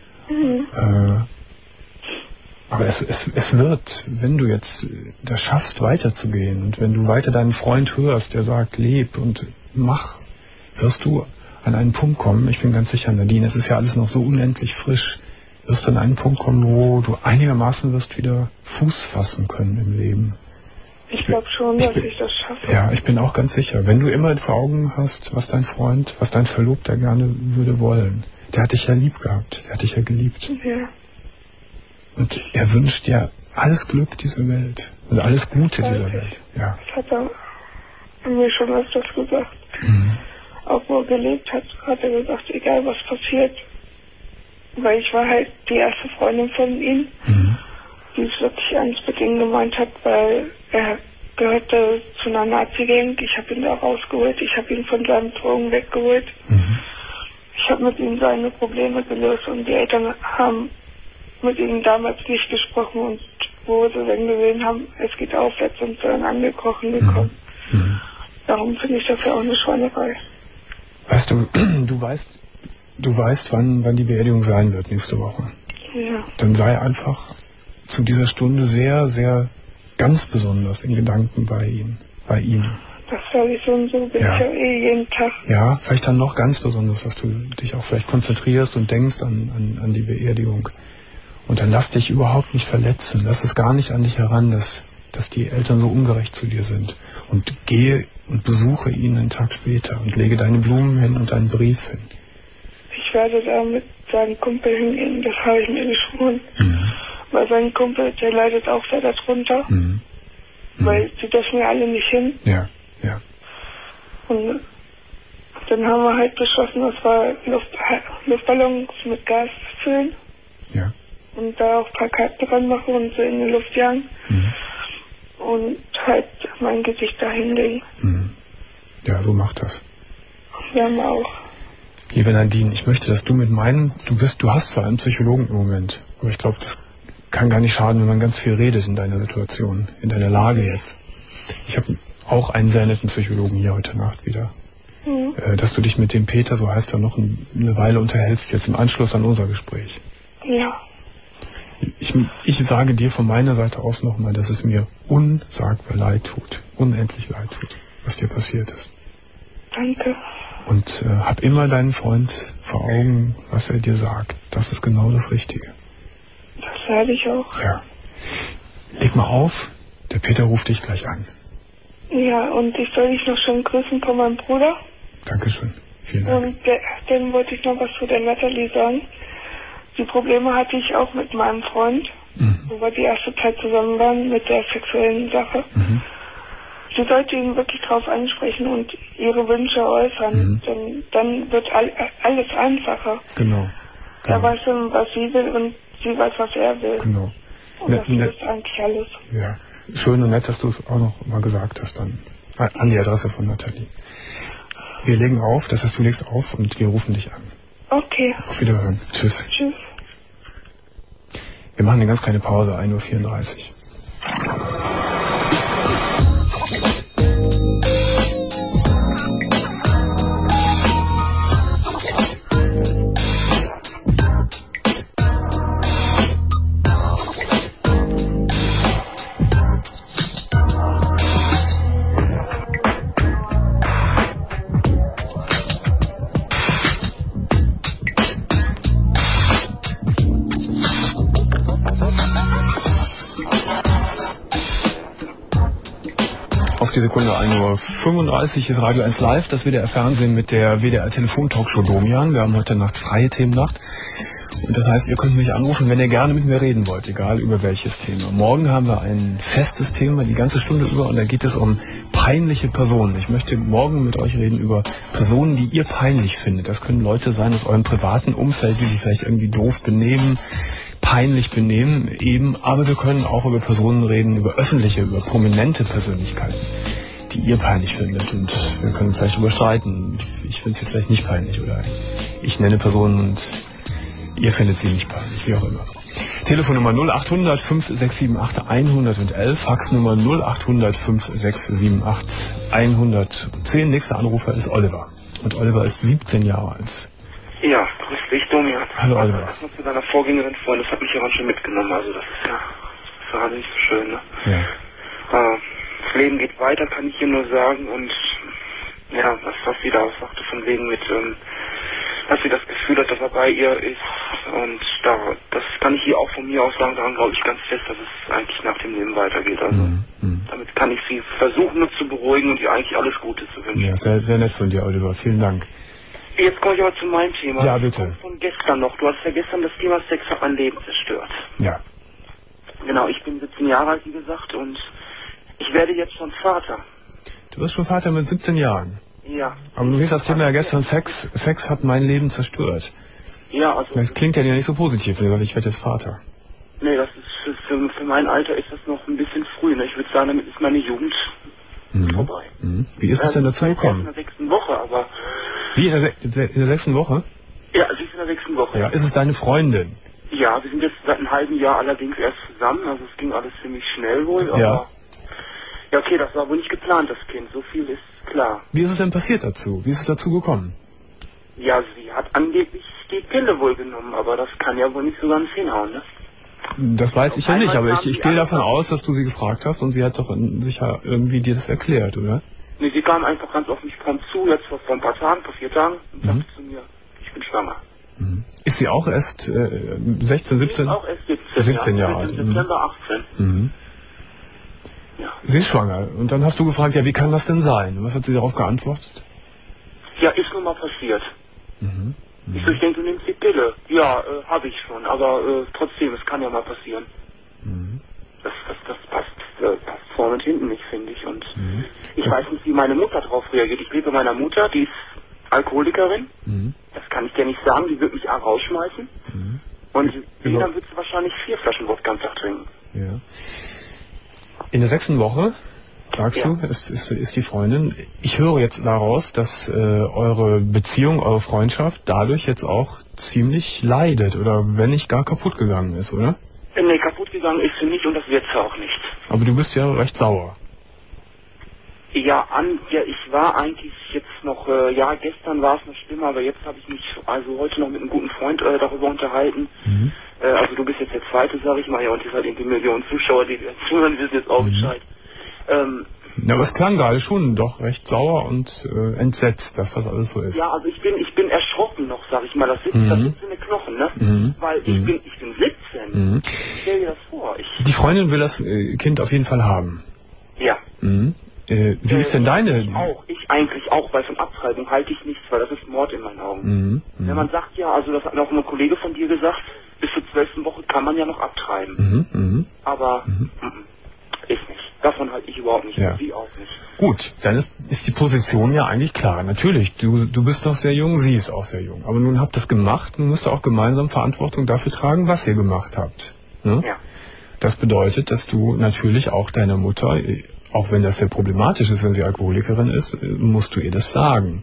Aber es wird, wenn du jetzt das schaffst, weiterzugehen und wenn du weiter deinen Freund hörst, der sagt, leb und mach, wirst du an einen Punkt kommen, ich bin ganz sicher, Nadine, es ist ja alles noch so unendlich frisch, wirst du an einen Punkt kommen, wo du einigermaßen wirst wieder Fuß fassen können im Leben. Ich glaube schon, dass ich das schaffe. Ja, ich bin auch ganz sicher. Wenn du immer vor Augen hast, was dein Freund, was dein Verlobter gerne würde wollen, der hat dich ja lieb gehabt, der hat dich ja geliebt. Ja. Und er wünscht dir alles Glück dieser Welt und alles Gute dieser Welt. Ja. Das hat er mir schon öfters gesagt. Auch wo er gelebt hat, hat er gesagt, egal was passiert. Weil ich war halt die erste Freundin von ihm, die es wirklich ernst mit ihm gemeint hat, weil er gehörte zu einer Nazi-Gang. Ich habe ihn da rausgeholt, ich habe ihn von seinen Drogen weggeholt. Ich habe mit ihm seine Probleme gelöst und die Eltern haben mit ihm damals nicht gesprochen und wo sie dann gesehen haben, es geht aufwärts und sind angekrochen gekommen. Darum finde ich das ja auch eine Schweinerei. Weißt du, du weißt, wann die Beerdigung sein wird nächste Woche. Ja. Dann sei einfach zu dieser Stunde sehr, sehr ganz besonders in Gedanken bei ihm. Das werde ich so und so, bin ich ja jeden Tag. Ja, vielleicht dann noch ganz besonders, dass du dich auch vielleicht konzentrierst und denkst an die Beerdigung. Und dann lass dich überhaupt nicht verletzen. Lass es gar nicht an dich heran, dass die Eltern so ungerecht zu dir sind. Und gehe und besuche ihn einen Tag später und lege deine Blumen hin und deinen Brief hin. Ich werde da mit seinem Kumpel hingehen, das habe ich mir geschworen. Weil sein Kumpel, der leidet auch sehr darunter. Weil sie dürfen ja alle nicht hin. Ja. Und dann haben wir halt beschlossen, dass wir Luftballons mit Gas füllen. Ja. Und da auch ein paar Karten dran machen und so in die Luft jagen. Und halt mein Gesicht da hinlegen. Ja, so macht das. Wir haben auch. Liebe Nadine, ich möchte, dass du du hast zwar einen Psychologen im Moment, aber ich glaube, das kann gar nicht schaden, wenn man ganz viel redet in deiner Situation, in deiner Lage jetzt. Ich habe auch einen sehr netten Psychologen hier heute Nacht wieder. Dass du dich mit dem Peter, so heißt er, noch eine Weile unterhältst, jetzt im Anschluss an unser Gespräch. Ja. Ich sage dir von meiner Seite aus nochmal, dass es mir unsagbar leid tut, unendlich leid tut, was dir passiert ist. Danke. Und hab immer deinen Freund vor Augen, was er dir sagt. Das ist genau das Richtige. Das werde ich auch. Ja. Leg mal auf, der Peter ruft dich gleich an. Ja, und ich soll dich noch schön grüßen von meinem Bruder. Dankeschön. Vielen Dank. Und dann wollte ich noch was zu der Natalie sagen. Die Probleme hatte ich auch mit meinem Freund, wo wir die erste Zeit zusammen waren, mit der sexuellen Sache. Sie sollte ihn wirklich drauf ansprechen und ihre Wünsche äußern, denn dann wird alles einfacher. Genau. Er weiß schon, was sie will und sie weiß, was er will. Genau. Und das ist eigentlich alles. Ja. Schön und nett, dass du es auch noch mal gesagt hast dann. An die Adresse von Nathalie. Wir legen auf, das heißt, du legst auf und wir rufen dich an. Okay. Auf Wiederhören. Tschüss. Tschüss. Wir machen eine ganz kleine Pause, 1:34 Uhr. Die Sekunde 1:35 Uhr ist Radio 1 Live, das WDR Fernsehen mit der WDR Telefon-Talkshow Domian. Wir haben heute Nacht freie Themennacht. Und das heißt, ihr könnt mich anrufen, wenn ihr gerne mit mir reden wollt, egal über welches Thema. Morgen haben wir ein festes Thema, die ganze Stunde über, und da geht es um peinliche Personen. Ich möchte morgen mit euch reden über Personen, die ihr peinlich findet. Das können Leute sein aus eurem privaten Umfeld, die sich vielleicht irgendwie doof benehmen, peinlich benehmen eben, aber wir können auch über Personen reden, über prominente Persönlichkeiten, die ihr peinlich findet, und wir können vielleicht darüber streiten. Ich finde sie vielleicht nicht peinlich, oder ich nenne Personen und ihr findet sie nicht peinlich, wie auch immer. Telefonnummer 0800 5678 111, Faxnummer 0800 5678 110. Nächster Anrufer ist Oliver. Und Oliver ist 17 Jahre alt. Ja, grüß dich, Domian. Hallo, Oliver. Erstmal zu deiner Vorgängerin vorhin, das hat mich ja ganz schön mitgenommen. Also das ist ja gerade nicht so schön, ne? Ja. Das Leben geht weiter, kann ich hier nur sagen. Und ja, was sie da sagte von wegen mit, dass sie das Gefühl hat, dass er bei ihr ist. Und das kann ich hier auch von mir aus sagen, daran glaube ich ganz fest, dass es eigentlich nach dem Leben weitergeht. Also damit kann ich sie versuchen nur zu beruhigen und ihr eigentlich alles Gute zu wünschen. Ja, sehr, sehr nett von dir, Oliver. Vielen Dank. Jetzt komme ich aber zu meinem Thema. Ja, bitte. Von gestern noch. Du hast ja gestern das Thema Sex hat mein Leben zerstört. Ja. Genau, ich bin 17 Jahre alt, wie gesagt, und ich werde jetzt schon Vater. Du bist schon Vater mit 17 Jahren. Ja. Aber du hast das Thema ja gestern, Sex hat mein Leben zerstört. Ja, also... Das klingt ja nicht so positiv, wenn du sagst, ich werde jetzt Vater. Nee, das ist für mein Alter ist das noch ein bisschen früh. Ne? Ich würde sagen, damit ist meine Jugend vorbei. Wie ist es denn dazu gekommen? In der 6. Woche, aber... Wie, in der 6. Woche? Ja, sie ist in der 6. Woche. Ja. Ist es deine Freundin? Ja, wir sind jetzt seit einem halben Jahr allerdings erst zusammen. Also es ging alles ziemlich schnell wohl, aber... Ja. Ja, okay, das war wohl nicht geplant, das Kind. So viel ist klar. Wie ist es denn passiert dazu? Wie ist es dazu gekommen? Ja, sie hat angeblich die Pille wohl genommen, aber das kann ja wohl nicht so ganz hinhauen, ne? Das weiß ich ja nicht, aber ich gehe davon angefangen. aus, dass du sie gefragt hast und sie hat doch sicher irgendwie dir das erklärt, oder? Nee, sie kam einfach ganz auf mich prompt zu, jetzt vor ein paar Tagen, vor 4 Tagen, und sagte zu mir, ich bin schwanger. Ist sie auch erst 16, 17? Sie ist auch erst 17, 17 Jahre alt. Im Dezember 18. Ja. Sie ist schwanger. Und dann hast du gefragt, ja, wie kann das denn sein? Was hat sie darauf geantwortet? Ja, ist nun mal passiert. Ich so, ich denke, du nimmst die Pille. Ja, habe ich schon, aber trotzdem, es kann ja mal passieren. Das passt vorne und hinten nicht, finde ich. Und ich weiß nicht, wie meine Mutter darauf reagiert. Ich lebe bei meiner Mutter, die ist Alkoholikerin. Das kann ich dir nicht sagen, die wird mich auch rausschmeißen. Und dann wird sie wahrscheinlich 4 Flaschen Wodka am Tag trinken. Ja. In der 6. Woche, sagst Ja. du, ist die Freundin. Ich höre jetzt daraus, dass eure Beziehung, eure Freundschaft dadurch jetzt auch ziemlich leidet oder wenn nicht gar kaputt gegangen ist, oder? Nee, kaputt gegangen ist sie nicht und das wird sie auch nicht. Aber du bist ja recht sauer. Ja, ich war eigentlich jetzt noch, gestern war es noch schlimmer, aber jetzt habe ich mich also heute noch mit einem guten Freund darüber unterhalten. Also du bist jetzt der Zweite, sage ich mal, ja, und hier ist halt irgendwie Millionen Zuschauer, die zuhören, die wissen jetzt auch Bescheid. Ja, aber es klang gerade schon doch recht sauer und entsetzt, dass das alles so ist. Ja, also ich bin erschrocken noch, sag ich mal, das sitzt in den Knochen, ne? Weil ich bin 17. Stell dir das vor. Die Freundin will das Kind auf jeden Fall haben. Ja. Wie ist denn deine? Ich eigentlich auch, weil von Abtreibung halte ich nichts, weil das ist Mord in meinen Augen. Wenn man sagt ja, also das hat auch ein Kollege von dir gesagt, bis zur 12. Woche kann man ja noch abtreiben. Aber ich nicht. Davon halte ich überhaupt nicht. Ja. Sie auch nicht. Gut, dann ist die Position ja eigentlich klar. Natürlich, du bist noch sehr jung, sie ist auch sehr jung. Aber nun habt ihr es gemacht, nun müsst ihr auch gemeinsam Verantwortung dafür tragen, was ihr gemacht habt. Ne? Ja. Das bedeutet, dass du natürlich auch deiner Mutter, auch wenn das sehr problematisch ist, wenn sie Alkoholikerin ist, musst du ihr das sagen.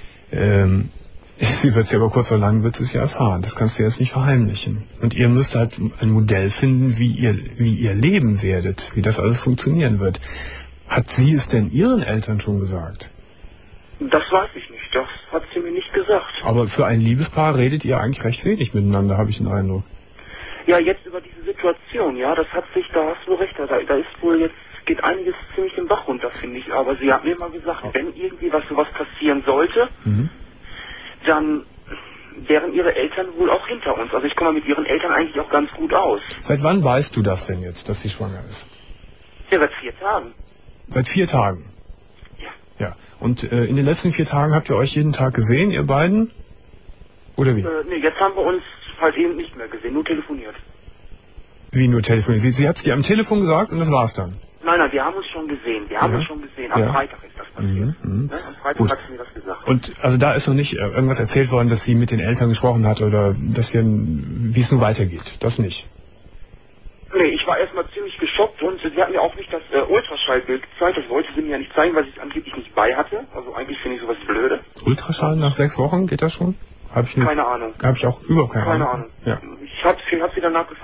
Sie wird es ja aber kurz oder lang wird es ja erfahren. Das kannst du jetzt nicht verheimlichen. Und ihr müsst halt ein Modell finden, wie ihr leben werdet, wie das alles funktionieren wird. Hat sie es denn ihren Eltern schon gesagt? Das weiß ich nicht. Das hat sie mir nicht gesagt. Aber für ein Liebespaar redet ihr eigentlich recht wenig miteinander, habe ich den Eindruck. Ja, jetzt über diese Situation, ja, das hat sich, da hast du recht, da ist wohl jetzt, geht einiges ziemlich den Bach runter, finde ich. Aber sie hat mir mal gesagt, wenn irgendwie sowas passieren sollte, dann wären ihre Eltern wohl auch hinter uns. Also ich komme mit ihren Eltern eigentlich auch ganz gut aus. Seit wann weißt du das denn jetzt, dass sie schwanger ist? Ja, seit 4 Tagen. Seit 4 Tagen? Ja. Ja. Und in den letzten 4 Tagen habt ihr euch jeden Tag gesehen, ihr beiden? Oder wie? Nee, jetzt haben wir uns halt eben nicht mehr gesehen, nur telefoniert. Wie nur telefoniert? Sie hat es dir am Telefon gesagt und das war's dann? Nein, wir haben uns schon gesehen. Am Freitag ist das passiert. Ne? Am Freitag Gut. hat sie mir das gesagt. Und also da ist noch nicht irgendwas erzählt worden, dass sie mit den Eltern gesprochen hat oder dass wie es nun weitergeht. Das nicht. Nee, ich war erstmal ziemlich geschockt und sie hat mir auch nicht das Ultraschallbild gezeigt. Das wollte sie mir ja nicht zeigen, weil sie es angeblich nicht bei hatte. Also eigentlich finde ich sowas blöde. Ultraschall nach 6 Wochen, geht das schon? Keine Ahnung. Habe ich auch überhaupt keine Ahnung. Keine Ahnung. Ja. Ich hab sie danach gefragt,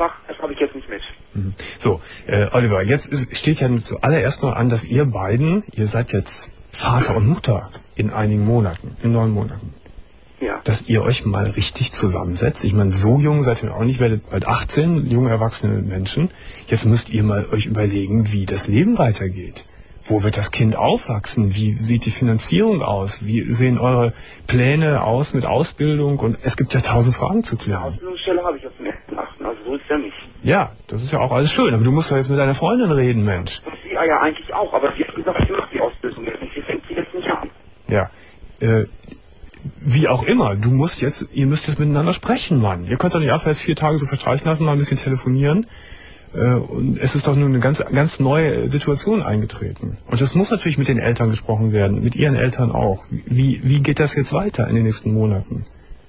habe ich jetzt nicht mit. So, Oliver, jetzt steht ja zuallererst mal an, dass ihr beiden, ihr seid jetzt Vater und Mutter in einigen Monaten, in 9 Monaten. Ja. Dass ihr euch mal richtig zusammensetzt. Ich meine, so jung seid ihr auch nicht, werdet bald 18, junge erwachsene Menschen. Jetzt müsst ihr mal euch überlegen, wie das Leben weitergeht. Wo wird das Kind aufwachsen? Wie sieht die Finanzierung aus? Wie sehen eure Pläne aus mit Ausbildung? Und es gibt ja 1000 Fragen zu klären. Ausbildungsstelle habe ich ja zum 1.8., also so ist ja nicht. Ja, das ist ja auch alles schön, aber du musst ja jetzt mit deiner Freundin reden, Mensch. Ja, eigentlich auch, aber sie hat gesagt, sie macht die Ausbildung jetzt nicht, sie fängt sie jetzt nicht an. Ja, wie auch immer, ihr müsst jetzt miteinander sprechen, Mann. Ihr könnt doch nicht einfach jetzt 4 Tage so verstreichen lassen, mal ein bisschen telefonieren. Und es ist doch nun eine ganz neue Situation eingetreten. Und das muss natürlich mit den Eltern gesprochen werden, mit ihren Eltern auch. Wie geht das jetzt weiter in den nächsten Monaten?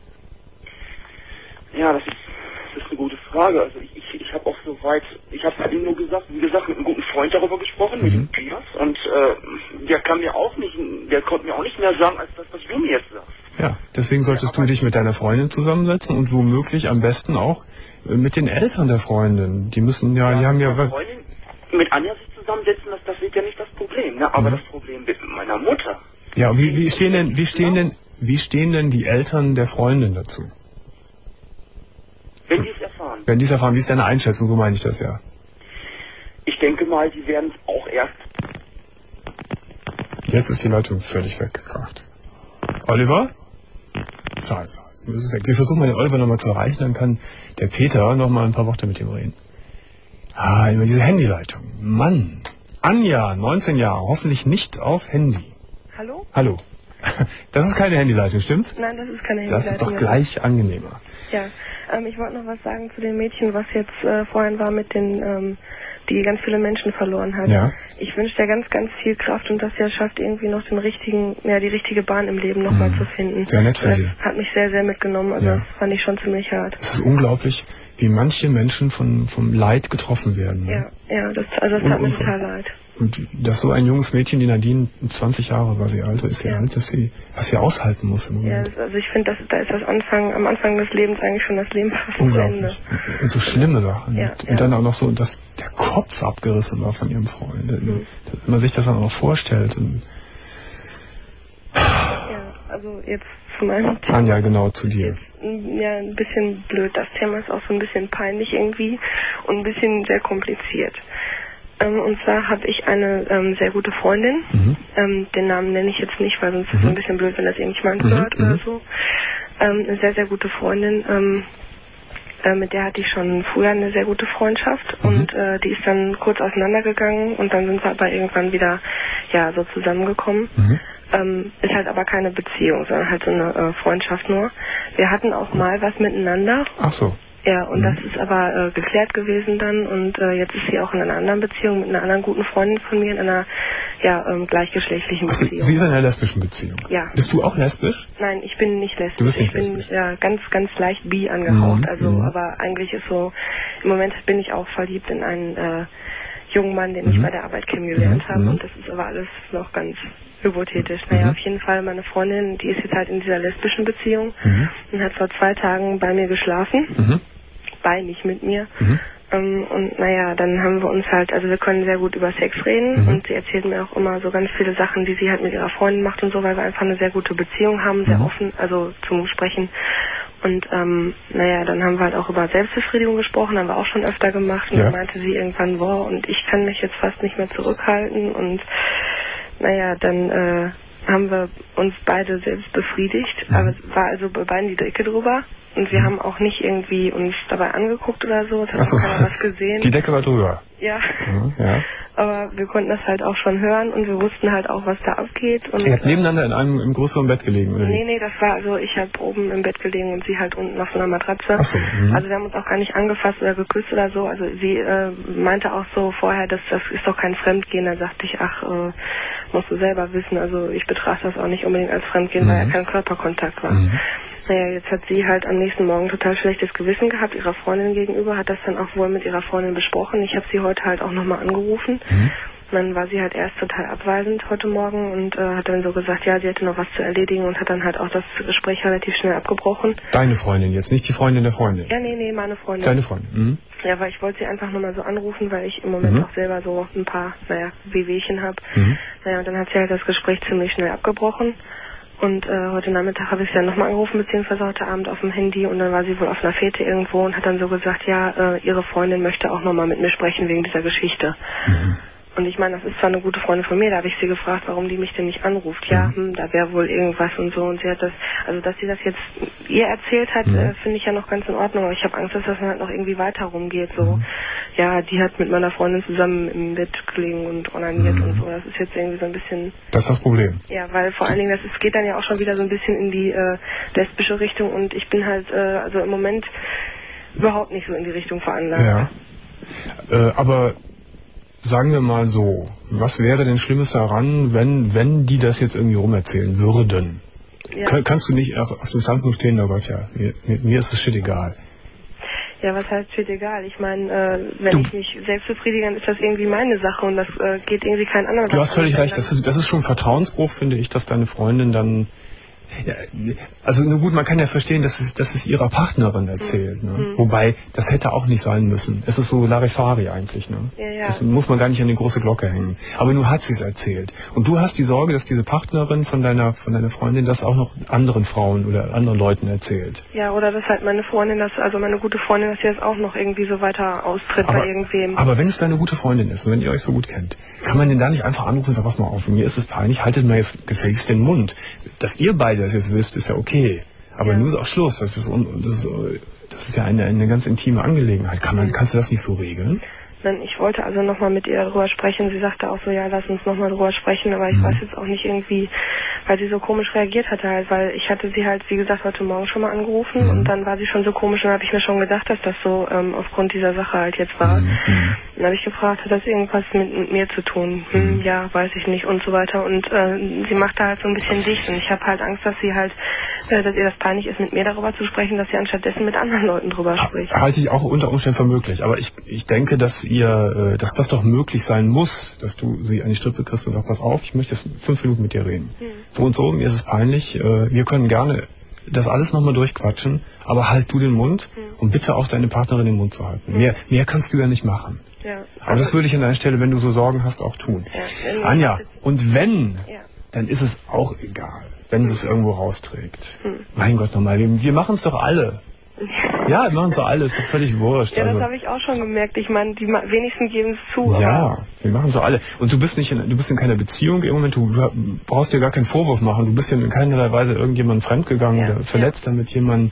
Ja, das ist eine gute Frage. Also ich habe auch soweit, ich habe halt ihm nur gesagt, wie gesagt, mit einem guten Freund darüber gesprochen, mit dem Piers. Und der konnte mir auch nicht mehr sagen, als das, was du mir jetzt sagst. Ja, deswegen solltest du dich mit deiner Freundin zusammensetzen und womöglich am besten auch mit den Eltern der Freundin. Die müssen die haben ja... Freundin, mit Anja sich zusammensetzen, das wird ja nicht das Problem, ne? Aber das Problem wird mit meiner Mutter. Ja, wie stehen denn die Eltern der Freundin dazu? Wenn die es erfahren. Wenn die es erfahren, wie ist deine Einschätzung? So meine ich das ja. Ich denke mal, die werden es auch erst... Jetzt ist die Leitung völlig weggekracht. Oliver? Schade. Wir versuchen mal den Oliver nochmal zu erreichen, dann kann der Peter nochmal ein paar Worte mit ihm reden. Immer diese Handyleitung. Mann. Anja, 19 Jahre, hoffentlich nicht auf Handy. Hallo? Hallo. Das ist keine Handyleitung, stimmt's? Nein, das ist keine Handyleitung. Das ist doch gleich angenehmer. Ja, ich wollte noch was sagen zu dem Mädchen, was jetzt vorhin war mit den, die ganz viele Menschen verloren hat. Ja. Ich wünsche dir ganz, ganz viel Kraft und dass sie es schafft, irgendwie noch die richtige Bahn im Leben nochmal zu finden. Sehr nett von dir. Das hat mich sehr, sehr mitgenommen, also das fand ich schon ziemlich hart. Es ist unglaublich, wie manche Menschen vom Leid getroffen werden. Ne? Ja, das hat mir total leid. Und dass so ein junges Mädchen, die Nadine, 20 Jahre war sie alt, ist sie alt, was sie aushalten muss im Moment. Ja, also ich finde, da ist am Anfang des Lebens eigentlich schon das Leben fast zu Ende. Und so schlimme Sachen. Ja, und dann auch noch so, dass der Kopf abgerissen war von ihrem Freund. Wenn man sich das dann auch vorstellt. Und ja, also jetzt zu meinem Thema. Anja, genau, zu dir. Ja, ein bisschen blöd. Das Thema ist auch so ein bisschen peinlich irgendwie und ein bisschen sehr kompliziert. Und zwar habe ich eine sehr gute Freundin. Den Namen nenne ich jetzt nicht, weil sonst ist es ein bisschen blöd, wenn das irgendjemand hört oder so. Eine sehr, sehr gute Freundin. Mit der hatte ich schon früher eine sehr gute Freundschaft und die ist dann kurz auseinandergegangen und dann sind wir aber irgendwann wieder so zusammengekommen. Ist halt aber keine Beziehung, sondern halt so eine Freundschaft nur. Wir hatten auch mal was miteinander. Ach so. Ja, und das ist aber geklärt gewesen dann und jetzt ist sie auch in einer anderen Beziehung mit einer anderen guten Freundin von mir in einer gleichgeschlechtlichen Beziehung. Sie ist in einer lesbischen Beziehung? Ja. Bist du auch lesbisch? Nein, ich bin nicht lesbisch. Du bist nicht lesbisch? Ich bin ganz, ganz leicht bi angehaucht, aber eigentlich ist so, im Moment bin ich auch verliebt in einen jungen Mann, den ich bei der Arbeit kennengelernt habe und das ist aber alles noch ganz hypothetisch. Naja, auf jeden Fall, meine Freundin, die ist jetzt halt in dieser lesbischen Beziehung und hat vor 2 Tagen bei mir geschlafen. Nicht mit mir. Und naja, dann haben wir uns halt, also wir können sehr gut über Sex reden und sie erzählt mir auch immer so ganz viele Sachen, die sie halt mit ihrer Freundin macht und so, weil wir einfach eine sehr gute Beziehung haben, sehr offen, also zum Sprechen. Und naja, dann haben wir halt auch über Selbstbefriedigung gesprochen, haben wir auch schon öfter gemacht und dann meinte sie irgendwann, und ich kann mich jetzt fast nicht mehr zurückhalten und naja, dann haben wir uns beide selbst befriedigt, aber es war also bei beiden die Decke drüber. Und wir haben auch nicht irgendwie uns dabei angeguckt oder so, es hat auch keiner was gesehen. Die Decke war drüber? Ja. Ja. Aber wir konnten das halt auch schon hören und wir wussten halt auch, was da abgeht. Und ihr habt nebeneinander im größeren Bett gelegen, oder? Nee, das war also, ich habe oben im Bett gelegen und sie halt unten auf so einer Matratze. Ach so. Also wir haben uns auch gar nicht angefasst oder geküsst oder so. Also sie meinte auch so vorher, das ist doch kein Fremdgehen. Da sagte ich, musst du selber wissen. Also ich betrachte das auch nicht unbedingt als Fremdgehen, weil ja kein Körperkontakt war. Naja, jetzt hat sie halt am nächsten Morgen total schlechtes Gewissen gehabt, ihrer Freundin gegenüber, hat das dann auch wohl mit ihrer Freundin besprochen. Ich habe sie heute halt auch nochmal angerufen Und dann war sie halt erst total abweisend heute Morgen und hat dann so gesagt, ja, sie hätte noch was zu erledigen und hat dann halt auch das Gespräch relativ schnell abgebrochen. Deine Freundin jetzt, nicht die Freundin der Freundin? Ja, nee, meine Freundin. Deine Freundin, mhm. Ja, weil ich wollte sie einfach nochmal so anrufen, weil ich im Moment auch selber so ein paar, Wehwehchen habe. Naja, und dann hat sie halt das Gespräch ziemlich schnell abgebrochen. Und heute Nachmittag habe ich sie dann nochmal angerufen, beziehungsweise heute Abend auf dem Handy. Und dann war sie wohl auf einer Fete irgendwo und hat dann so gesagt, ja, ihre Freundin möchte auch nochmal mit mir sprechen wegen dieser Geschichte. Und ich meine, das ist zwar eine gute Freundin von mir, da habe ich sie gefragt, warum die mich denn nicht anruft. Ja, da wäre wohl irgendwas und so. Und sie hat das, also dass sie das jetzt ihr erzählt hat, finde ich ja noch ganz in Ordnung. Aber ich habe Angst, dass das dann halt noch irgendwie weiter rumgeht. So, ja, die hat mit meiner Freundin zusammen im Bett gelegen und onaniert und so. Das ist jetzt irgendwie so ein bisschen... Das ist das Problem. Ja, weil vor allen Dingen, es geht dann ja auch schon wieder so ein bisschen in die lesbische Richtung. Und ich bin halt, also im Moment überhaupt nicht so in die Richtung veranlagt. Ja, aber... Sagen wir mal so, was wäre denn Schlimmes daran, wenn die das jetzt irgendwie rumerzählen würden? Ja. Kannst du nicht auf dem Standpunkt stehen, oh Gott, ja, mir ist das shit egal. Ja, was heißt shit egal? Ich meine, wenn ich mich selbst befriedige, dann ist das irgendwie meine Sache und das geht irgendwie kein anderer. Du hast völlig recht, das ist schon ein Vertrauensbruch, finde ich, dass deine Freundin dann... Ja, also nur gut, man kann ja verstehen, dass es ihrer Partnerin erzählt. Ne? Wobei, das hätte auch nicht sein müssen. Es ist so Larifari eigentlich. Ne? Ja. Das muss man gar nicht an die große Glocke hängen. Aber nun hat sie es erzählt. Und du hast die Sorge, dass diese Partnerin von deiner Freundin das auch noch anderen Frauen oder anderen Leuten erzählt. Ja, oder dass halt meine Freundin, also meine gute Freundin, dass sie das auch noch irgendwie so weiter austritt bei irgendwem. Aber wenn es deine gute Freundin ist und wenn ihr euch so gut kennt, kann man denn da nicht einfach anrufen und sagen, pass mal auf, mir ist es peinlich, haltet mal jetzt gefälligst den Mund. Dass ihr beide das jetzt wisst, ist ja okay. Aber nun ist auch Schluss. Das ist ja eine ganz intime Angelegenheit. Kannst du das nicht so regeln? Nein, ich wollte also nochmal mit ihr darüber sprechen. Sie sagte auch so, ja, lass uns nochmal darüber sprechen. Aber ich weiß jetzt auch nicht irgendwie, weil sie so komisch reagiert hatte halt. Weil ich hatte sie halt, wie gesagt, heute Morgen schon mal angerufen. Und dann war sie schon so komisch und habe ich mir schon gedacht, dass das so aufgrund dieser Sache halt jetzt war. Dann habe ich gefragt, hat das irgendwas mit mir zu tun? Ja, weiß ich nicht und so weiter. Und sie machte halt so ein bisschen dicht. Und ich habe halt Angst, dass sie halt, dass ihr das peinlich ist, mit mir darüber zu sprechen, dass sie anstattdessen mit anderen Leuten drüber spricht. Halte ich auch unter Umständen für möglich. Aber ich denke, dass das doch möglich sein muss, dass du sie an die Strippe kriegst und sagst, pass auf, ich möchte jetzt 5 Minuten mit dir reden. So und so, mir ist es peinlich. Wir können gerne das alles nochmal durchquatschen, aber halt du den Mund und bitte auch deine Partnerin den Mund zu halten. Mehr kannst du ja nicht machen. Ja. Aber das würde ich an deiner Stelle, wenn du so Sorgen hast, auch tun. Ja. Anja, und wenn, dann ist es auch egal, wenn sie es irgendwo rausträgt. Mein Gott nochmal, wir machen es doch alle. Ja, wir machen es doch alle, ist doch völlig wurscht. Ja, das habe ich auch schon gemerkt. Ich meine, die wenigsten geben es zu. Ja, wir machen es doch alle. Und du bist in keiner Beziehung im Moment, du brauchst dir gar keinen Vorwurf machen. Du bist ja in keinerlei Weise irgendjemandem fremdgegangen oder verletzt damit jemanden.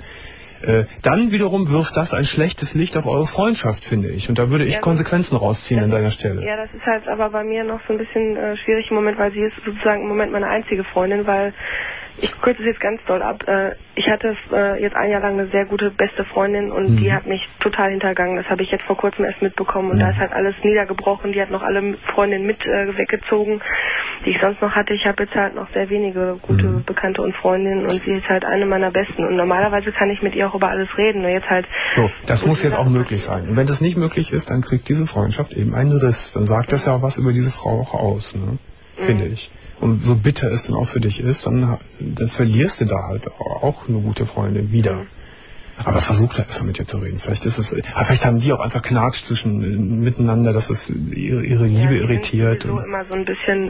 Dann wiederum wirft das ein schlechtes Licht auf eure Freundschaft, finde ich. Und da würde ich Konsequenzen rausziehen an deiner Stelle. Ja, das ist halt aber bei mir noch so ein bisschen schwierig im Moment, weil sie ist sozusagen im Moment meine einzige Freundin, weil ich kürze es jetzt ganz doll ab. Ich hatte jetzt ein Jahr lang eine sehr gute beste Freundin und die hat mich total hintergangen. Das habe ich jetzt vor kurzem erst mitbekommen und da ist halt alles niedergebrochen. Die hat noch alle Freundinnen mit weggezogen, die ich sonst noch hatte. Ich habe jetzt halt noch sehr wenige gute Bekannte und Freundinnen und sie ist halt eine meiner besten. Und normalerweise kann ich mit ihr auch über alles reden. Nur jetzt halt... So, das muss jetzt auch möglich sein. Und wenn das nicht möglich ist, dann kriegt diese Freundschaft eben einen Riss. Dann sagt das ja auch was über diese Frau auch aus, ne? Finde ich. Und so bitter es dann auch für dich ist, dann verlierst du da halt auch eine gute Freundin wieder. Aber versuch da erstmal mit dir zu reden. Vielleicht haben die auch einfach Knatsch miteinander, dass es ihre Liebe irritiert. So immer so ein bisschen,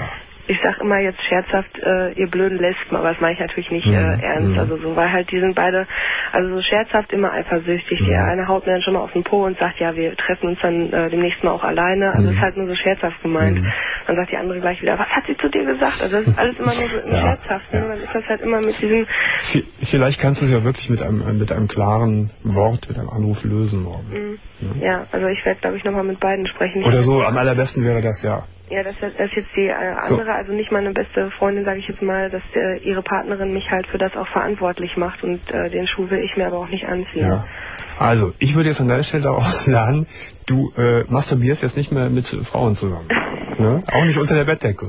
ich sag immer jetzt scherzhaft, ihr blöden Lesben, aber das meine ich natürlich nicht ernst. Also so, weil halt die sind beide, also so scherzhaft immer eifersüchtig. Der eine haut mir dann schon mal auf den Po und sagt, ja, wir treffen uns dann demnächst mal auch alleine. Also ist halt nur so scherzhaft gemeint. Dann sagt die andere gleich wieder, was hat sie zu dir gesagt? Also das ist alles immer nur so scherzhaft. Ne? Dann ist das halt immer mit diesem... Vielleicht kannst du es ja wirklich mit einem klaren Wort, mit einem Anruf lösen morgen. Ja, also ich werde, glaube ich, nochmal mit beiden sprechen. Oder so, am allerbesten wäre das, ja. Ja, das ist jetzt die andere, also nicht meine beste Freundin, sage ich jetzt mal, dass ihre Partnerin mich halt für das auch verantwortlich macht und den Schuh will ich mir aber auch nicht anziehen. Ja. Also, ich würde jetzt an deiner Stelle daraus lernen, du masturbierst jetzt nicht mehr mit Frauen zusammen. Ne? Auch nicht unter der Bettdecke und so.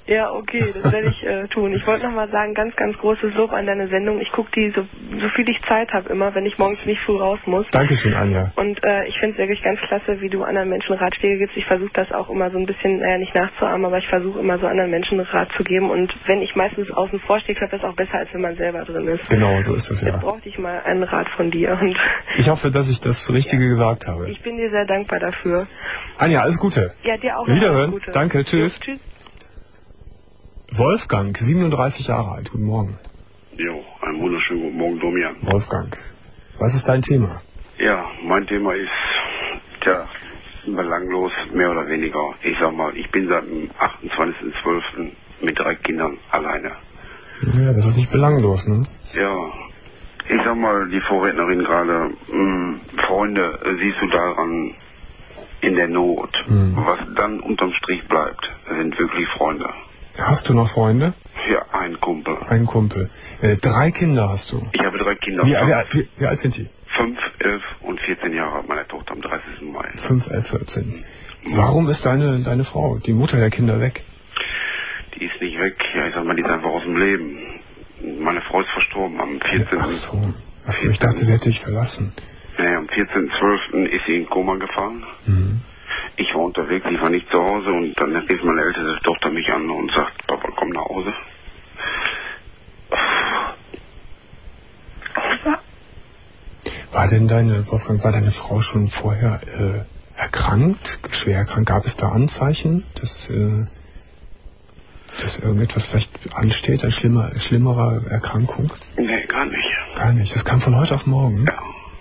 Ja, okay, das werde ich tun. Ich wollte nochmal sagen, ganz, ganz großes Lob an deine Sendung. Ich gucke die so viel ich Zeit habe immer, wenn ich morgens nicht früh raus muss. Dankeschön, Anja. Und ich finde es wirklich ganz klasse, wie du anderen Menschen Ratschläge gibst. Ich versuche das auch immer so ein bisschen, nicht nachzuahmen, aber ich versuche immer so anderen Menschen Rat zu geben. Und wenn ich meistens außen vor stehe, klappt das auch besser, als wenn man selber drin ist. Genau, so ist es, ja. Jetzt brauchte ich mal einen Rat von dir. Und Ich hoffe, dass ich das Richtige gesagt habe. ich bin dir sehr dankbar dafür. Anja, alles Gute. Ja, dir auch. Wiederhören. Alles Gute. Danke, tschüss. Jo, tschüss. Wolfgang, 37 Jahre alt. Guten Morgen. Jo, einen wunderschönen guten Morgen, Domian. Wolfgang, was ist dein Thema? Ja, mein Thema ist, belanglos, mehr oder weniger. Ich sag mal, ich bin seit dem 28.12. mit 3 Kindern alleine. Ja, das ist nicht belanglos, ne? Ja, ich sag mal, die Vorrednerin gerade, Freunde, siehst du daran in der Not. Was dann unterm Strich bleibt, sind wirklich Freunde. Hast du noch Freunde? Ja, ein Kumpel. Ein Kumpel. 3 Kinder hast du. Ich habe 3 Kinder. Wie alt sind die? 5, 11 und 14 Jahre hat meine Tochter am 30. Mai. 5, 11, 14. Warum ist deine Frau, die Mutter der Kinder, weg? Die ist nicht weg. Ja, ich sag mal, die ist einfach aus dem Leben. Meine Frau ist verstorben am 14. Ach so, ich dachte, sie hätte dich verlassen. Naja, am 14.12. ist sie in Koma gefallen. Ich war unterwegs, ich war nicht zu Hause und dann rief meine älteste Tochter mich an und sagt, Papa, komm nach Hause. War deine Frau schon vorher erkrankt, schwer erkrankt? Gab es da Anzeichen, dass irgendetwas vielleicht ansteht, eine schlimmere Erkrankung? Nee, gar nicht. Gar nicht, das kam von heute auf morgen? Ja.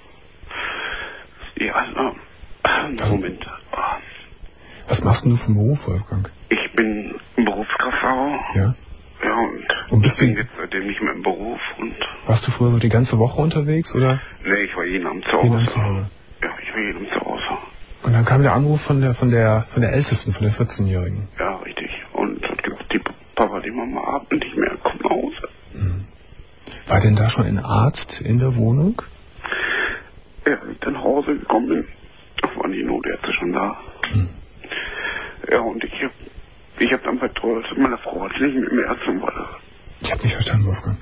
Ja, Moment. Was machst denn du für einen Beruf, Wolfgang? Ich bin Berufskraftfahrer. Ja. Ja, und bist ich bin du jetzt seitdem nicht mehr im Beruf und... Warst du früher so die ganze Woche unterwegs, oder? Nee, ich war jeden Abend zu Jeden Hause. Abend zu Hause. Ja, ich war jeden Abend zu Hause. Und dann kam der Anruf von der Ältesten, von der 14-Jährigen. Ja, richtig. Und hat gesagt, Papa, die Mama atmet nicht mehr, komm nach Hause. War denn da schon ein Arzt in der Wohnung? Ja, als ich dann nach Hause gekommen bin, waren die Notärzte schon da. Ja, und ich hab dann betreut, meine Frau hat nicht mit mir Ärzten, weil... Ich habe nicht verstanden, Wolfgang.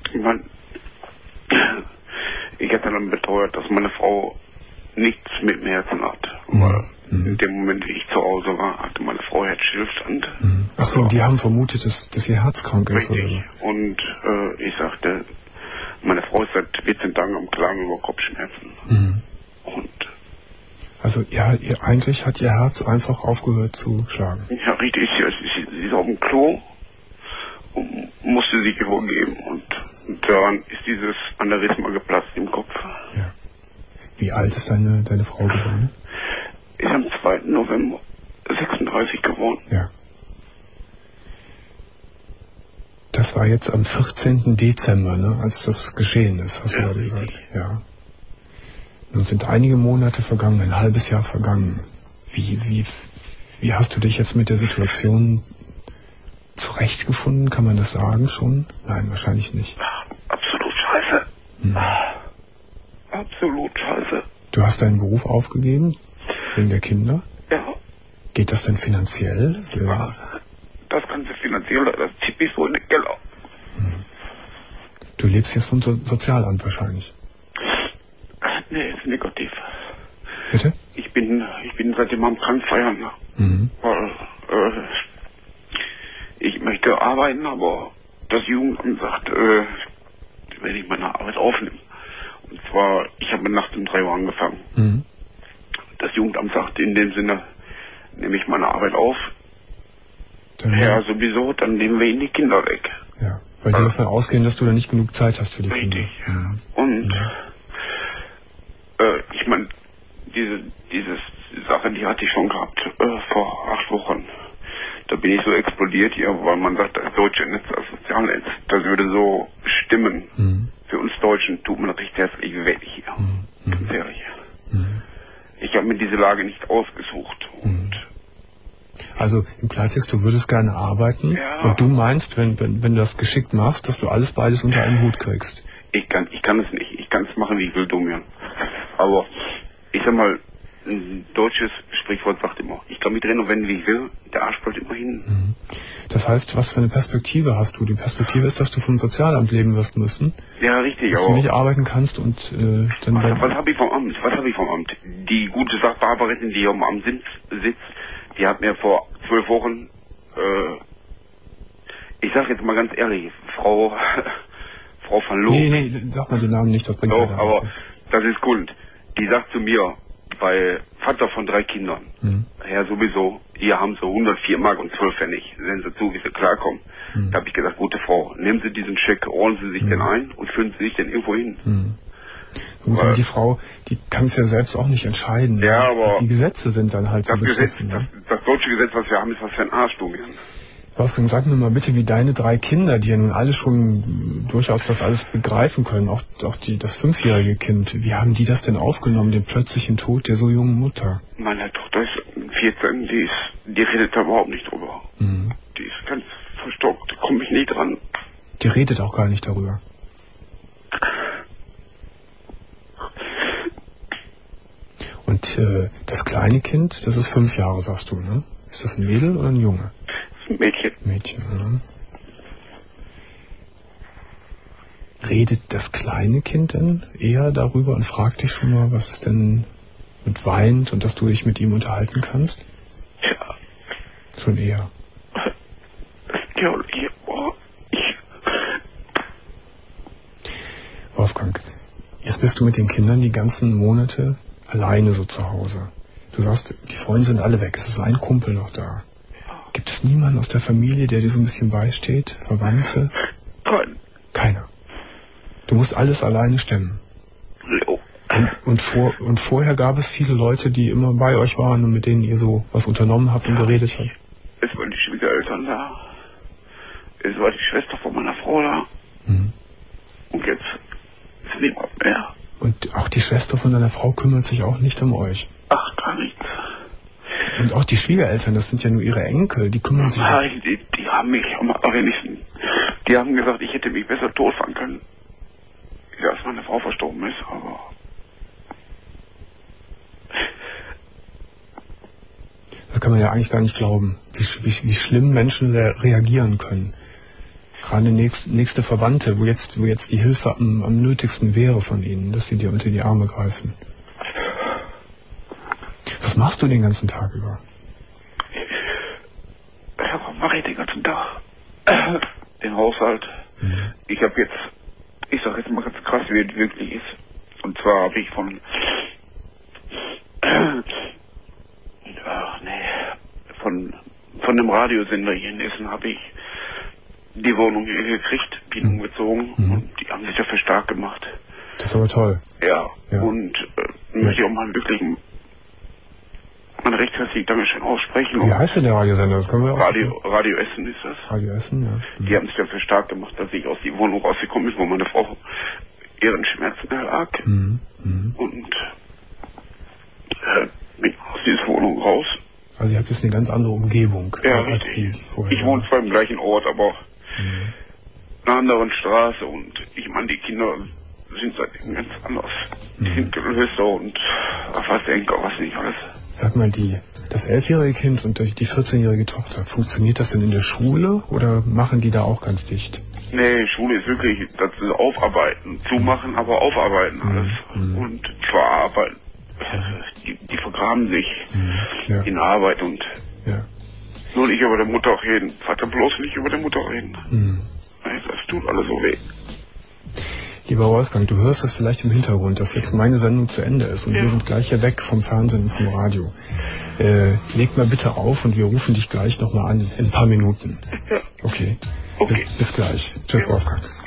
Ich hatte dann beteuert, dass meine Frau nichts mit dem Herzen hat. Weil in dem Moment, wie ich zu Hause war, hatte meine Frau Herzstillstand. Ach so, die haben vermutet, dass ihr Herz krank ist, Richtig. oder? Und ich sagte, meine Frau ist seit 14 Tagen am Klagen über Kopfschmerzen. Und Also eigentlich hat ihr Herz einfach aufgehört zu schlagen. ja, richtig, sie ist auf dem Klo und musste sich übergeben. Und daran ist dieses Aneurysma geplatzt im Kopf. Ja. Wie alt ist deine Frau geworden? Ist am 2. November 36 geworden. Ja. Das war jetzt am 14. Dezember, ne, als das geschehen ist, hast du Ja, gerade gesagt. Ja. Nun sind einige Monate vergangen, ein halbes Jahr vergangen. Wie hast du dich jetzt mit der Situation zurechtgefunden? Kann man das sagen schon? Nein, wahrscheinlich nicht. Absolut scheiße. Absolut scheiße. Du hast deinen Beruf aufgegeben? Wegen der Kinder? Ja. Geht das denn finanziell? Das ganze Finanzielle, das zieht mich so in den Keller. Du lebst jetzt vom Sozialamt wahrscheinlich. Nee, ist negativ. Bitte? Ich bin seitdem am Krankfeiern. Weil, ich möchte arbeiten, aber das Jugendamt sagt, wenn ich meine Arbeit aufnehme. Und zwar, ich habe nachts um 3 Uhr angefangen. Das Jugendamt sagt in dem Sinne, nehme ich meine Arbeit auf. Ja, sowieso, dann nehmen wir ihnen die Kinder weg. Ja, weil die davon ausgehen, dass du da nicht genug Zeit hast für die Kinder. Richtig. Und ich meine, diese Sache, die hatte ich schon gehabt vor 8 Wochen. Da bin ich so explodiert hier, weil man sagt, das deutsche Netz, das Sozialnetz, das würde so stimmen. Für uns Deutschen tut man richtig herzlich weh hier. Ganz ehrlich. Ich habe mir diese Lage nicht ausgesucht. Und also im Klartext, du würdest gerne arbeiten, ja. Und du meinst, wenn du das geschickt machst, dass du beides unter einen Hut kriegst. Ich kann es nicht. Ich kann es machen, wie ich will, Domian. Aber ich sag mal, ein deutsches Sprichwort sagt immer, ich kann mich drehen und wenden, wie ich will, der Arsch bleibt immer hin. Das heißt, was für eine Perspektive hast du? Die Perspektive ist, dass du vom Sozialamt leben wirst müssen. Ja, richtig. Dass du nicht arbeiten kannst und dann... Was habe ich vom Amt? Die gute Sachbearbeiterin, die hier am Amt sitzt, die hat mir vor 12 Wochen, ich sag jetzt mal ganz ehrlich, Frau van Loo. Nee, sag mal den Namen nicht, das bringt Doch, aber das ist Grund. Die sagt zu mir, weil Vater von 3 Kindern, ja sowieso, hier haben sie 104 Mark und 12 Pfennig, sehen Sie zu, wie sie klarkommen. Da habe ich gesagt, gute Frau, nehmen Sie diesen Scheck, rollen Sie sich den ein und füllen Sie sich den irgendwo hin. Gut, aber die Frau, die kann es ja selbst auch nicht entscheiden. Ja, aber die Gesetze sind dann halt so beschlossen. Das deutsche Gesetz, was wir haben, ist was für ein Arsch, du. Wolfgang, sag mir mal bitte, wie deine 3 Kinder, die ja nun alle schon durchaus das alles begreifen können, auch das 5-jährige Kind, wie haben die das denn aufgenommen, den plötzlichen Tod der so jungen Mutter? Meine Tochter ist 14, die redet da überhaupt nicht drüber. Die ist ganz verstockt, da komme ich nie dran. Die redet auch gar nicht darüber. Und das kleine Kind, das ist 5 Jahre, sagst du, ne? Ist das ein Mädel oder ein Junge? Mädchen, ja. Redet das kleine Kind denn eher darüber und fragt dich schon mal, was es denn und weint und dass du dich mit ihm unterhalten kannst? Ja. Schon eher. Wolfgang, jetzt bist du mit den Kindern die ganzen Monate alleine so zu Hause. Du sagst, die Freunde sind alle weg, es ist ein Kumpel noch da. Gibt es niemanden aus der Familie, der dir so ein bisschen beisteht? Verwandte? Keiner. Du musst alles alleine stemmen. Und vorher gab es viele Leute, die immer bei euch waren und mit denen ihr so was unternommen habt und geredet habt? Es waren die Schwiegereltern da. Es war die Schwester von meiner Frau da. Und jetzt ist niemand mehr. Und auch die Schwester von deiner Frau kümmert sich auch nicht um euch? Ach, gar nichts. Und auch die Schwiegereltern, das sind ja nur ihre Enkel, die kümmern sich... Nein, die haben mich am wenigsten... Die haben gesagt, ich hätte mich besser totfahren können. Ja, als meine Frau verstorben ist, aber... Das kann man ja eigentlich gar nicht glauben, wie schlimm Menschen reagieren können. Gerade nächste Verwandte, wo jetzt die Hilfe am nötigsten wäre von ihnen, dass sie dir unter die Arme greifen. Was machst du den ganzen Tag über? Ja, was mache ich den ganzen Tag? Den Haushalt. Ich habe jetzt, ich sage jetzt mal ganz krass, wie es wirklich ist. Und zwar habe ich von einem Radiosender hier in Essen habe ich die Wohnung hier gekriegt, bin umgezogen und die haben sich dafür stark gemacht. Das ist aber toll. Ja. Und möchte ich auch mal wirklich ein recht herzliches Dankeschön aussprechen. Wie heißt denn der Radiosender? Das können wir auch Radio Essen ist das. Radio Essen, ja. Die haben sich dafür stark gemacht, dass ich aus der Wohnung rausgekommen bin, wo meine Frau ihren Schmerzen erlag. Und bin aus dieser Wohnung raus. Also ihr habt jetzt eine ganz andere Umgebung als die vorher. Ich wohne zwar im gleichen Ort, aber in einer anderen Straße und ich meine, die Kinder sind seitdem ganz anders. Die sind größer und was denke, was nicht alles. Sag mal, das 11-jährige Kind und die 14-jährige Tochter, funktioniert das denn in der Schule oder machen die da auch ganz dicht? Nee, Schule ist wirklich, das ist Aufarbeiten, zumachen, aber aufarbeiten alles. Und verarbeiten. Die vergraben sich in Arbeit und nur nicht über der Mutter reden. Vater, bloß nicht über der Mutter reden. Das tut alles so weh. Lieber Wolfgang, du hörst es vielleicht im Hintergrund, dass jetzt meine Sendung zu Ende ist und wir sind gleich hier weg vom Fernsehen und vom Radio. Leg mal bitte auf und wir rufen dich gleich nochmal an in ein paar Minuten. Okay. Bis gleich. Tschüss, Wolfgang.